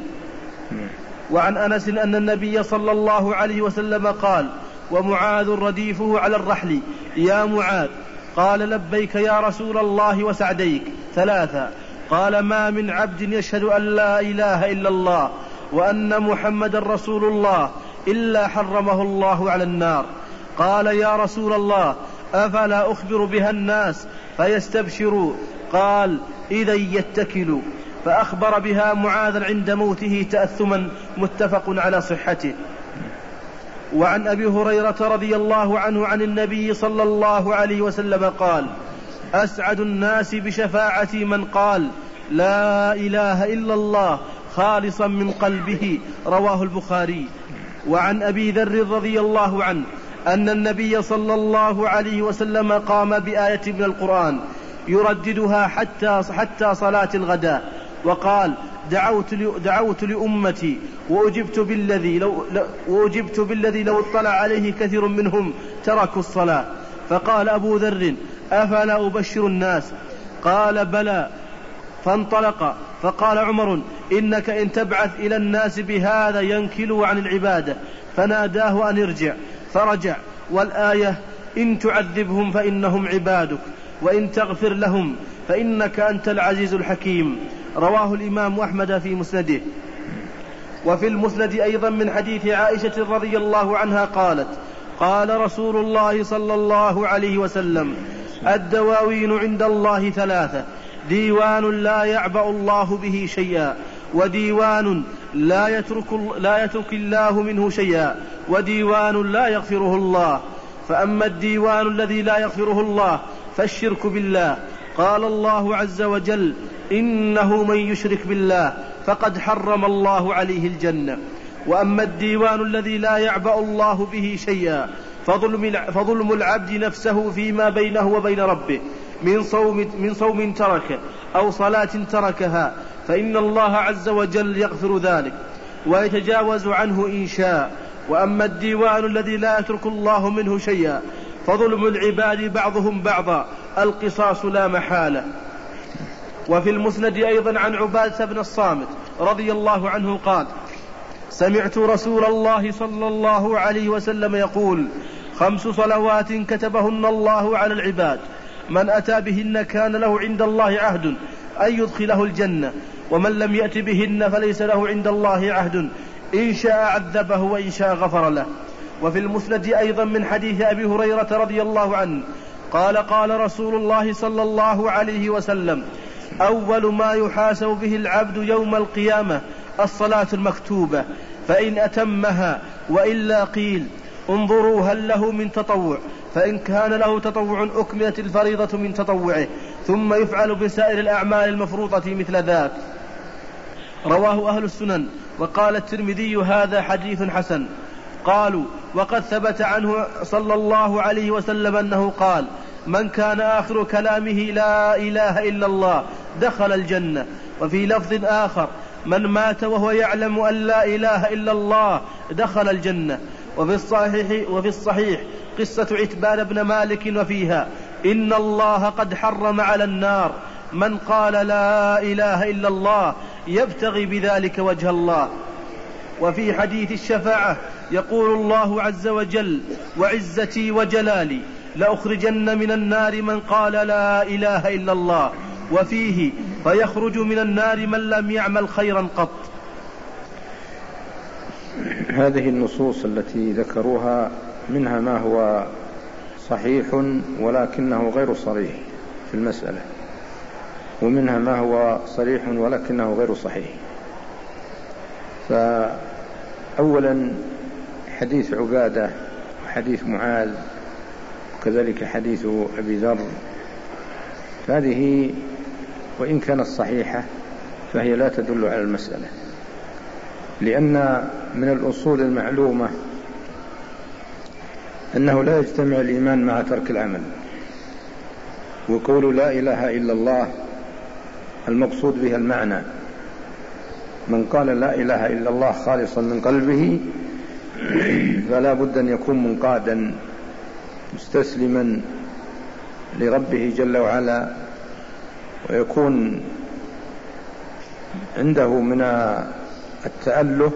وعن أنس أن النبي صلى الله عليه وسلم قال: ومعاذ رديفه على الرحل: يا معاذ. قال: لبيك يا رسول الله وسعديك. ثلاثة. قال: ما من عبد يشهد أن لا إله إلا الله وأن محمد رسول الله إلا حرمه الله على النار. قال: يا رسول الله أفلا أخبر بها الناس فيستبشروا؟ قال: إذا يتكلوا. فأخبر بها معاذا عند موته تأثما، متفق على صحته. وعن أبي هريرة رضي الله عنه عن النبي صلى الله عليه وسلم قال: أسعد الناس بشفاعتي من قال لا إله إلا الله خالصا من قلبه. رواه البخاري. وعن أبي ذر رضي الله عنه أن النبي صلى الله عليه وسلم قام بآية من القرآن يرددها حتى, حتى صلاة الغداء وقال: دعوت, دعوت لأمتي وأجبت بالذي, لو وأجبت بالذي لو اطلع عليه كثير منهم تركوا الصلاة. فقال أبو ذر: أفلا أبشر الناس؟ قال: بلى. فانطلق. فقال عمر: إنك إن تبعث إلى الناس بهذا ينكلوا عن العبادة. فناداه أن ارجع، فرجع. والآية: إن تعذبهم فإنهم عبادك وإن تغفر لهم فإنك أنت العزيز الحكيم. رواه الإمام أحمد في مسنده. وفي المسند أيضا من حديث عائشة رضي الله عنها قالت: قال رسول الله صلى الله عليه وسلم: الدواوين عند الله ثلاثة: ديوان لا يعبأ الله به شيئا، وديوان لا يترك, لا يترك الله منه شيئا، وديوان لا يغفره الله. فأما الديوان الذي لا يغفره الله فالشرك بالله. قال الله عز وجل: إنه من يشرك بالله فقد حرم الله عليه الجنة. وأما الديوان الذي لا يعبأ الله به شيئا فظلم, فظلم العبد نفسه فيما بينه وبين ربه من صوم, من صوم تركه أو صلاة تركها، فإن الله عز وجل يغفر ذلك ويتجاوز عنه إن شاء. وأما الديوان الذي لا يترك الله منه شيئا فظلم العباد بعضهم بعضا، القصاص لا محالة. وفي المسند أيضا عن عبادة بن الصامت رضي الله عنه قال: سمعت رسول الله صلى الله عليه وسلم يقول: خمس صلوات كتبهن الله على العباد، من أتى بهن كان له عند الله عهد أن يدخله الجنة، ومن لم يأت بهن فليس له عند الله عهد، إن شاء عذبه وإن شاء غفر له. وفي المسند أيضا من حديث أبي هريرة رضي الله عنه قال: قال رسول الله صلى الله عليه وسلم: أول ما يحاسب به العبد يوم القيامة الصلاة المكتوبة، فإن أتمها وإلا قيل: انظروا هل له من تطوع، فإن كان له تطوع أكملت الفريضة من تطوعه، ثم يفعل بسائر الأعمال المفروضة مثل ذاك. رواه أهل السنن. وقال الترمذي: هذا حديث حسن. قالوا: وقد ثبت عنه صلى الله عليه وسلم أنه قال: من كان آخر كلامه لا إله إلا الله دخل الجنة. وفي لفظ آخر: من مات وهو يعلم أن لا إله إلا الله دخل الجنة. وفي الصحيح, وفي الصحيح قصة عتبان بن مالك وفيها: إن الله قد حرم على النار من قال لا إله إلا الله يبتغي بذلك وجه الله. وفي حديث الشفاعة يقول الله عز وجل: وعزتي وجلالي لأخرجن من النار من قال لا إله إلا الله. وفيه: فيخرج من النار من لم يعمل خيرا قط. هذه النصوص التي ذكروها منها ما هو صحيح ولكنه غير صريح في المسألة، ومنها ما هو صريح ولكنه غير صحيح. فأولا حديث عبادة وحديث معاذ وكذلك حديث أبي ذر، هذه وإن كانت صحيحة فهي لا تدل على المسألة، لأن من الأصول المعلومة أنه لا يجتمع الإيمان مع ترك العمل. وقول لا إله إلا الله المقصود بها المعنى، من قال لا إله إلا الله خالصا من قلبه فلا بد أن يكون منقادا مستسلما لربه جل وعلا، ويكون عنده من التأله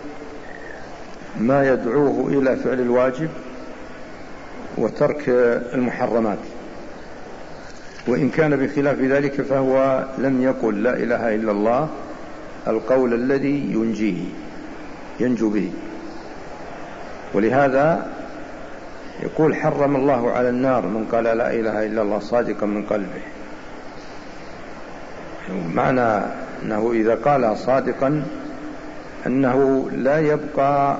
ما يدعوه إلى فعل الواجب وترك المحرمات، وإن كان بخلاف ذلك فهو لم يقل لا إله إلا الله القول الذي ينجيه ينجو به. ولهذا يقول حرم الله على النار من قال لا إله إلا الله صادقا من قلبه. معنى أنه إذا قال صادقا أنه لا يبقى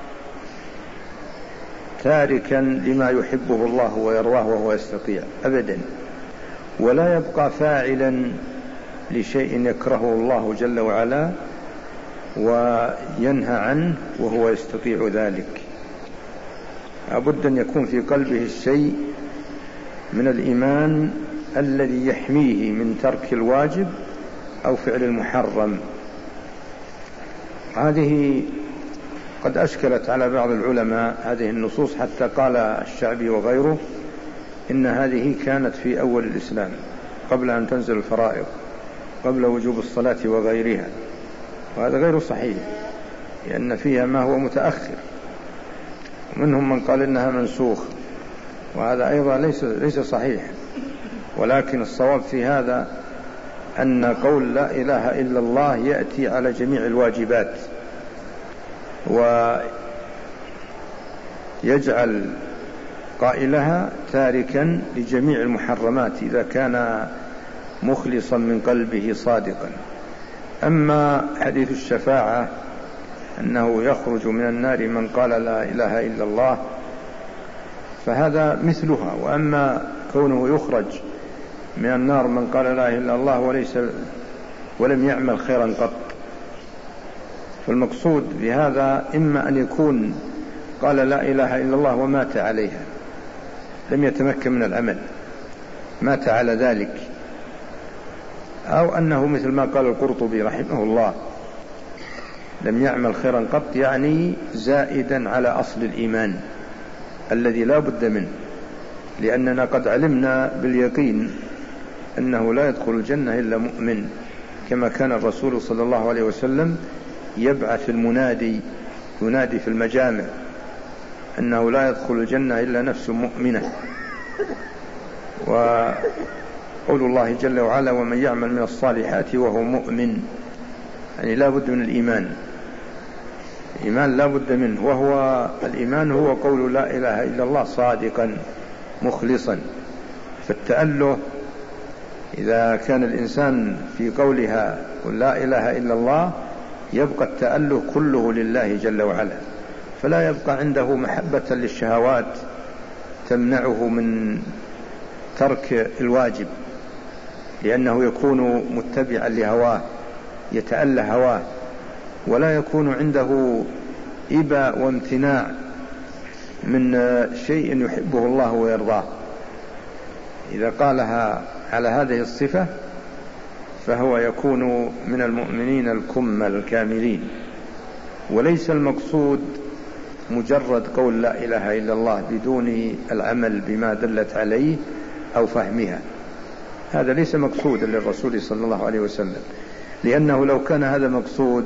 تاركا لما يحبه الله ويرواه وهو يستطيع أبدا، ولا يبقى فاعلا لشيء يكرهه الله جل وعلا وينهى عنه وهو يستطيع ذلك. لابد أن يكون في قلبه الشيء من الإيمان الذي يحميه من ترك الواجب أو فعل المحرم. هذه قد أشكلت على بعض العلماء هذه النصوص، حتى قال الشعبي وغيره إن هذه كانت في أول الإسلام قبل أن تنزل الفرائض، قبل وجوب الصلاة وغيرها، وهذا غير صحيح لأن فيها ما هو متأخر، ومنهم من قال إنها منسوخ، وهذا أيضا ليس ليس صحيح. ولكن الصواب في هذا أن قول لا إله إلا الله يأتي على جميع الواجبات، ويجعل قائلها تاركا لجميع المحرمات إذا كان مخلصا من قلبه صادقا. أما حديث الشفاعة أنه يخرج من النار من قال لا إله إلا الله فهذا مثلها. وأما كونه يخرج من النار من قال لا إله إلا الله وليس ولم يعمل خيرا قط، فالمقصود بهذا إما أن يكون قال لا إله إلا الله ومات عليها، لم يتمكن من العمل، مات على ذلك، أو أنه مثل ما قال القرطبي رحمه الله لم يعمل خيرا قط، يعني زائدا على أصل الإيمان الذي لا بد منه، لأننا قد علمنا باليقين أنه لا يدخل الجنة إلا مؤمن، كما كان الرسول صلى الله عليه وسلم يبعث المنادي ينادي في المجامع أنه لا يدخل الجنة إلا نفس مؤمنة. وقول الله جل وعلا ومن يعمل من الصالحات وهو مؤمن، يعني لا بد من الإيمان، إيمان لا بد منه، وهو الإيمان هو قول لا إله إلا الله صادقا مخلصا. فالتأله إذا كان الإنسان في قولها قل لا إله إلا الله يبقى التأله كله لله جل وعلا، فلا يبقى عنده محبة للشهوات تمنعه من ترك الواجب، لأنه يكون متبعا لهواه يتأله هواه، ولا يكون عنده إباء وامتناع من شيء يحبه الله ويرضاه. إذا قالها على هذه الصفة فهو يكون من المؤمنين الكمل الكاملين. وليس المقصود مجرد قول لا إله إلا الله بدون العمل بما دلت عليه أو فهمها، هذا ليس مقصودا للرسول صلى الله عليه وسلم، لأنه لو كان هذا مقصود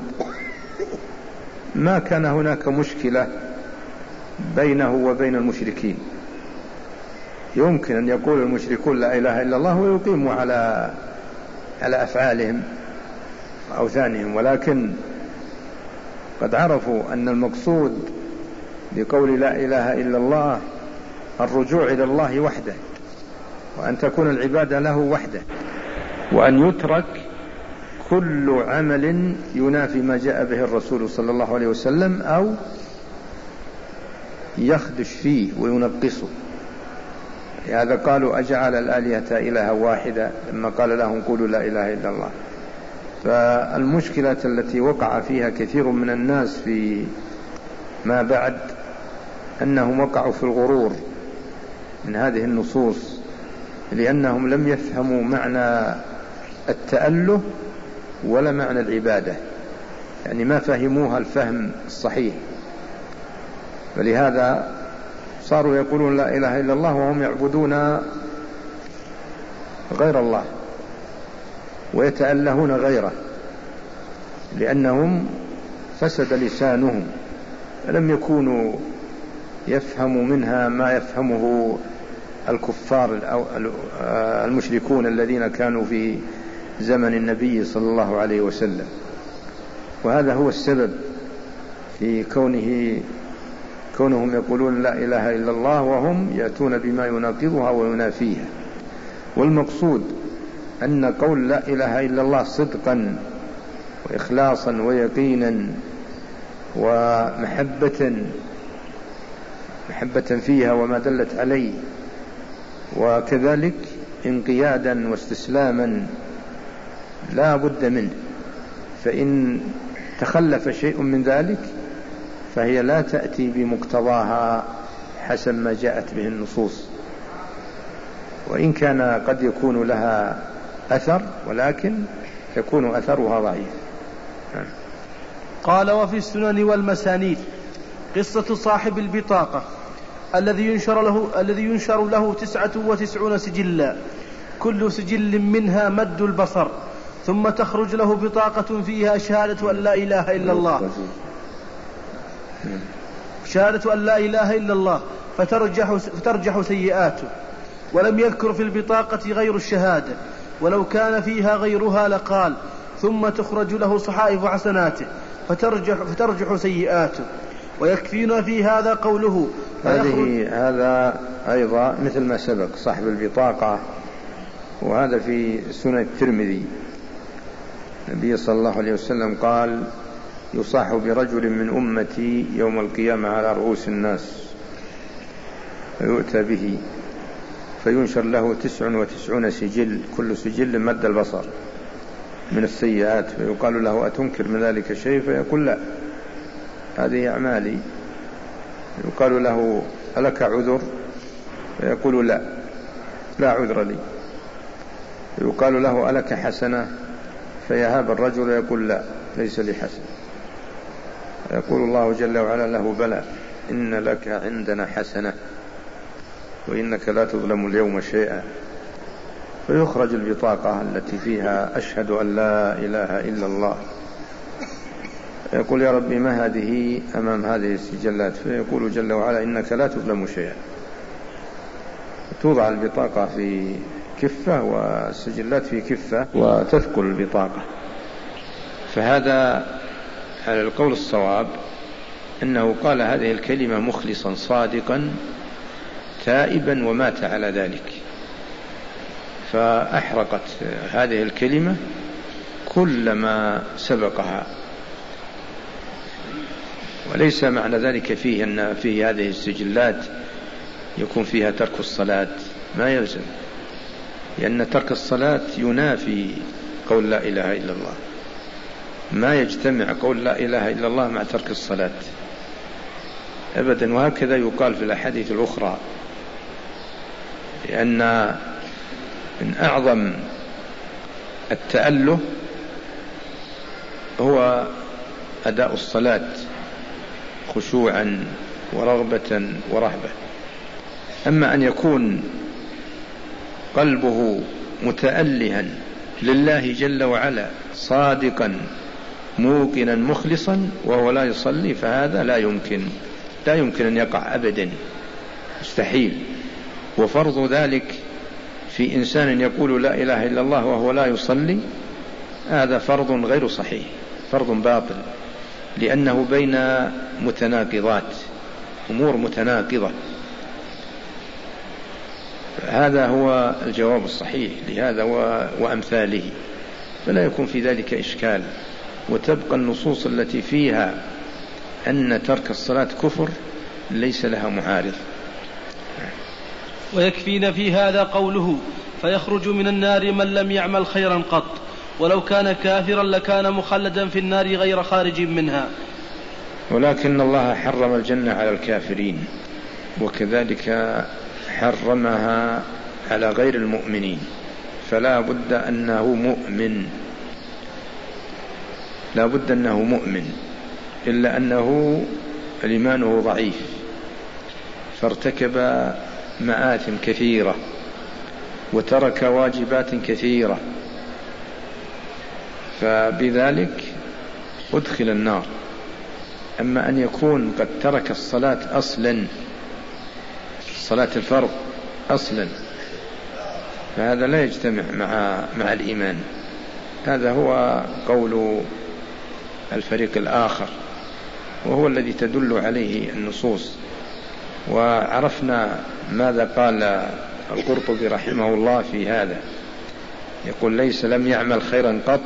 ما كان هناك مشكلة بينه وبين المشركين. يمكن أن يقول المشركون لا إله إلا الله ويقيموا على على أفعالهم وأوثانهم، ولكن قد عرفوا أن المقصود بقول لا إله إلا الله الرجوع إلى الله وحده، وأن تكون العبادة له وحده، وأن يترك كل عمل ينافي ما جاء به الرسول صلى الله عليه وسلم أو يخدش فيه وينقصه. لهذا قالوا أجعل الآلهة إلها واحدة لما قال لهم قولوا لا إله إلا الله. فالمشكلة التي وقع فيها كثير من الناس في ما بعد أنهم وقعوا في الغرور من هذه النصوص، لأنهم لم يفهموا معنى التأله ولا معنى العبادة. يعني ما فهموها الفهم الصحيح، فلهذا صاروا يقولون لا إله إلا الله وهم يعبدون غير الله ويتألهون غيره، لأنهم فسد لسانهم، لم يكونوا يفهموا منها ما يفهمه الكفار المشركون الذين كانوا في زمن النبي صلى الله عليه وسلم. وهذا هو السبب في كونه كونهم يقولون لا إله إلا الله وهم يأتون بما يناقضها وينافيها. والمقصود أن قول لا إله إلا الله صدقا وإخلاصا ويقينا ومحبة محبة فيها وما دلت عليه، وكذلك انقيادا واستسلاما لا بد منه، فإن تخلف شيء من ذلك فهي لا تأتي بمقتضاها حسب ما جاءت به النصوص، وإن كان قد يكون لها أثر ولكن يكون أثرها ضعيف. قال وفي السنن والمسانيد قصة صاحب البطاقة الذي ينشر له, الذي ينشر له تسعة وتسعون سجلا، كل سجل منها مد البصر، ثم تخرج له بطاقة فيها شهادة أن لا إله إلا الله شهادة أن لا إله إلا الله فترجح, فترجح سيئاته، ولم يذكر في البطاقة غير الشهادة، ولو كان فيها غيرها لقال، ثم تخرج له صحائف حسناته فترجح, فترجح سيئاته. ويكفينا في هذا قوله هذه هذا أيضا مثل ما سبق صاحب البطاقة، وهذا في سنن الترمذي. النبي صلى الله عليه وسلم قال يصاح برجل من أمتي يوم القيامة على رؤوس الناس، فيؤتى به فينشر له تسع وتسعون سجل، كل سجل مد البصر من السيئات، فيقال له أتنكر من ذلك شيء؟ فيقول لا، هذه أعمالي. يقال له ألك عذر؟ فيقول لا، لا عذر لي. يقال له ألك حسنة؟ فيهاب الرجل ويقول لا، ليس لي حسنة. يقول الله جل وعلا له بلى، إن لك عندنا حسنة وإنك لا تظلم اليوم شيئا. فيخرج البطاقة التي فيها أشهد أن لا إله إلا الله، يقول يا ربي ما هذه أمام هذه السجلات؟ فيقول جل وعلا إنك لا تظلم شيئا. توضع البطاقة في كفة والسجلات في كفة وتثقل البطاقة. فهذا على القول الصواب أنه قال هذه الكلمة مخلصا صادقا تائبا ومات على ذلك، فأحرقت هذه الكلمة كل ما سبقها. وليس معنى ذلك فيه أن في هذه السجلات يكون فيها ترك الصلاة، ما يلزم، لأن ترك الصلاة ينافي قول لا إله إلا الله، ما يجتمع قول لا إله إلا الله مع ترك الصلاة أبدا. وهكذا يقال في الأحاديث الأخرى، لأن من أعظم التأله هو أداء الصلاة خشوعا ورغبة ورهبة. أما أن يكون قلبه متألها لله جل وعلا صادقا موقنا مخلصا وهو لا يصلي، فهذا لا يمكن لا يمكن أن يقع أبدا، مستحيل. وفرض ذلك في إنسان يقول لا إله إلا الله وهو لا يصلي، هذا فرض غير صحيح، فرض باطل، لأنه بين متناقضات، أمور متناقضة. هذا هو الجواب الصحيح لهذا وأمثاله، فلا يكون في ذلك إشكال. وتبقى النصوص التي فيها أن ترك الصلاة كفر ليس لها معارض. ويكفينا في هذا قوله فيخرج من النار من لم يعمل خيرا قط، ولو كان كافرا لكان مخلدا في النار غير خارج منها. ولكن الله حرم الجنة على الكافرين، وكذلك حرمها على غير المؤمنين، فلا بد أنه مؤمن لا بد أنه مؤمن، إلا أنه إيمانه ضعيف فارتكب مآثم كثيرة وترك واجبات كثيرة، فبذلك أدخل النار. أما أن يكون قد ترك الصلاة أصلا، صلاة الفرض أصلا، فهذا لا يجتمع مع مع الإيمان. هذا هو قول الفريق الآخر، وهو الذي تدل عليه النصوص. وعرفنا ماذا قال القرطبي رحمه الله في هذا، يقول: ليس لم يعمل خيرا قط،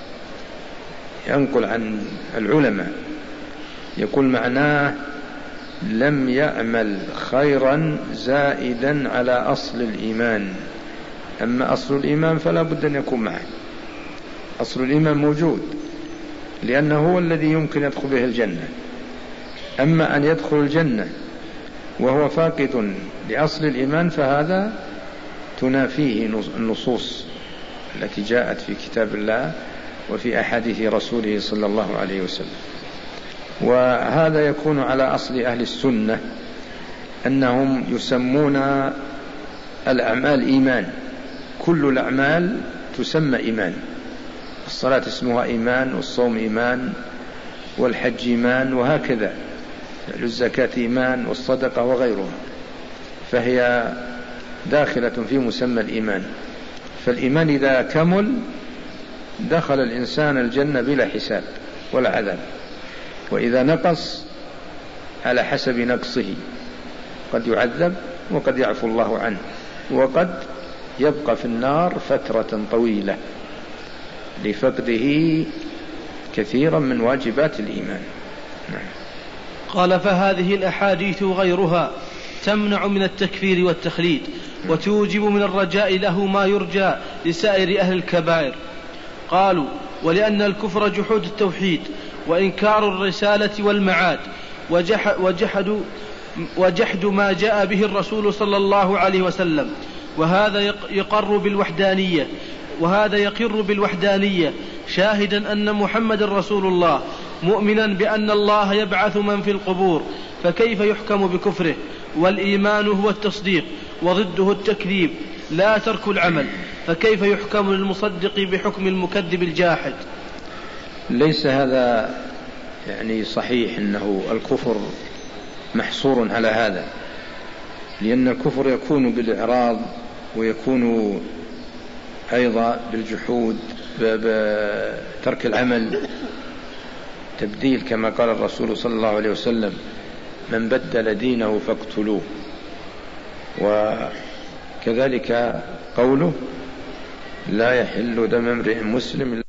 ينقل عن العلماء، يقول معناه لم يعمل خيرا زائدا على أصل الإيمان. أما أصل الإيمان فلا بد أن يكون معه، أصل الإيمان موجود، لأنه هو الذي يمكن يدخل به الجنة. أما أن يدخل الجنة وهو فاقد لأصل الإيمان فهذا تنافيه النصوص التي جاءت في كتاب الله وفي أحاديث رسوله صلى الله عليه وسلم. وهذا يكون على أصل أهل السنة، أنهم يسمون الأعمال إيمان، كل الأعمال تسمى إيمان. الصلاة اسمها إيمان، والصوم إيمان، والحج إيمان، وهكذا، الزكاة إيمان، والصدقة وغيرها، فهي داخلة في مسمى الإيمان. فالإيمان إذا كمل دخل الإنسان الجنة بلا حساب ولا عذاب، وإذا نقص على حسب نقصه قد يعذب وقد يعفو الله عنه، وقد يبقى في النار فترة طويلة لفقده كثيرا من واجبات الإيمان. قال: فهذه الأحاديث غيرها تمنع من التكفير والتخليد، وتوجب من الرجاء له ما يرجى لسائر أهل الكبائر. قالوا: ولأن الكفر جحود التوحيد وإنكار الرسالة والمعاد، وجحد, وجحد ما جاء به الرسول صلى الله عليه وسلم، وهذا يقر بالوحدانية وهذا يقر بالوحدانية شاهدا أن محمد رسول الله، مؤمنا بأن الله يبعث من في القبور، فكيف يحكم بكفره؟ والإيمان هو التصديق وضده التكذيب لا ترك العمل، فكيف يحكم للمصدق بحكم المكذب الجاحد؟ ليس هذا يعني صحيح أنه الكفر محصور على هذا، لأن الكفر يكون بالإعراض ويكون أيضا بالجحود، بترك العمل، تبديل، كما قال الرسول صلى الله عليه وسلم: من بدل دينه فاقتلوه. وكذلك قوله: لا يحل دم امرئ مسلم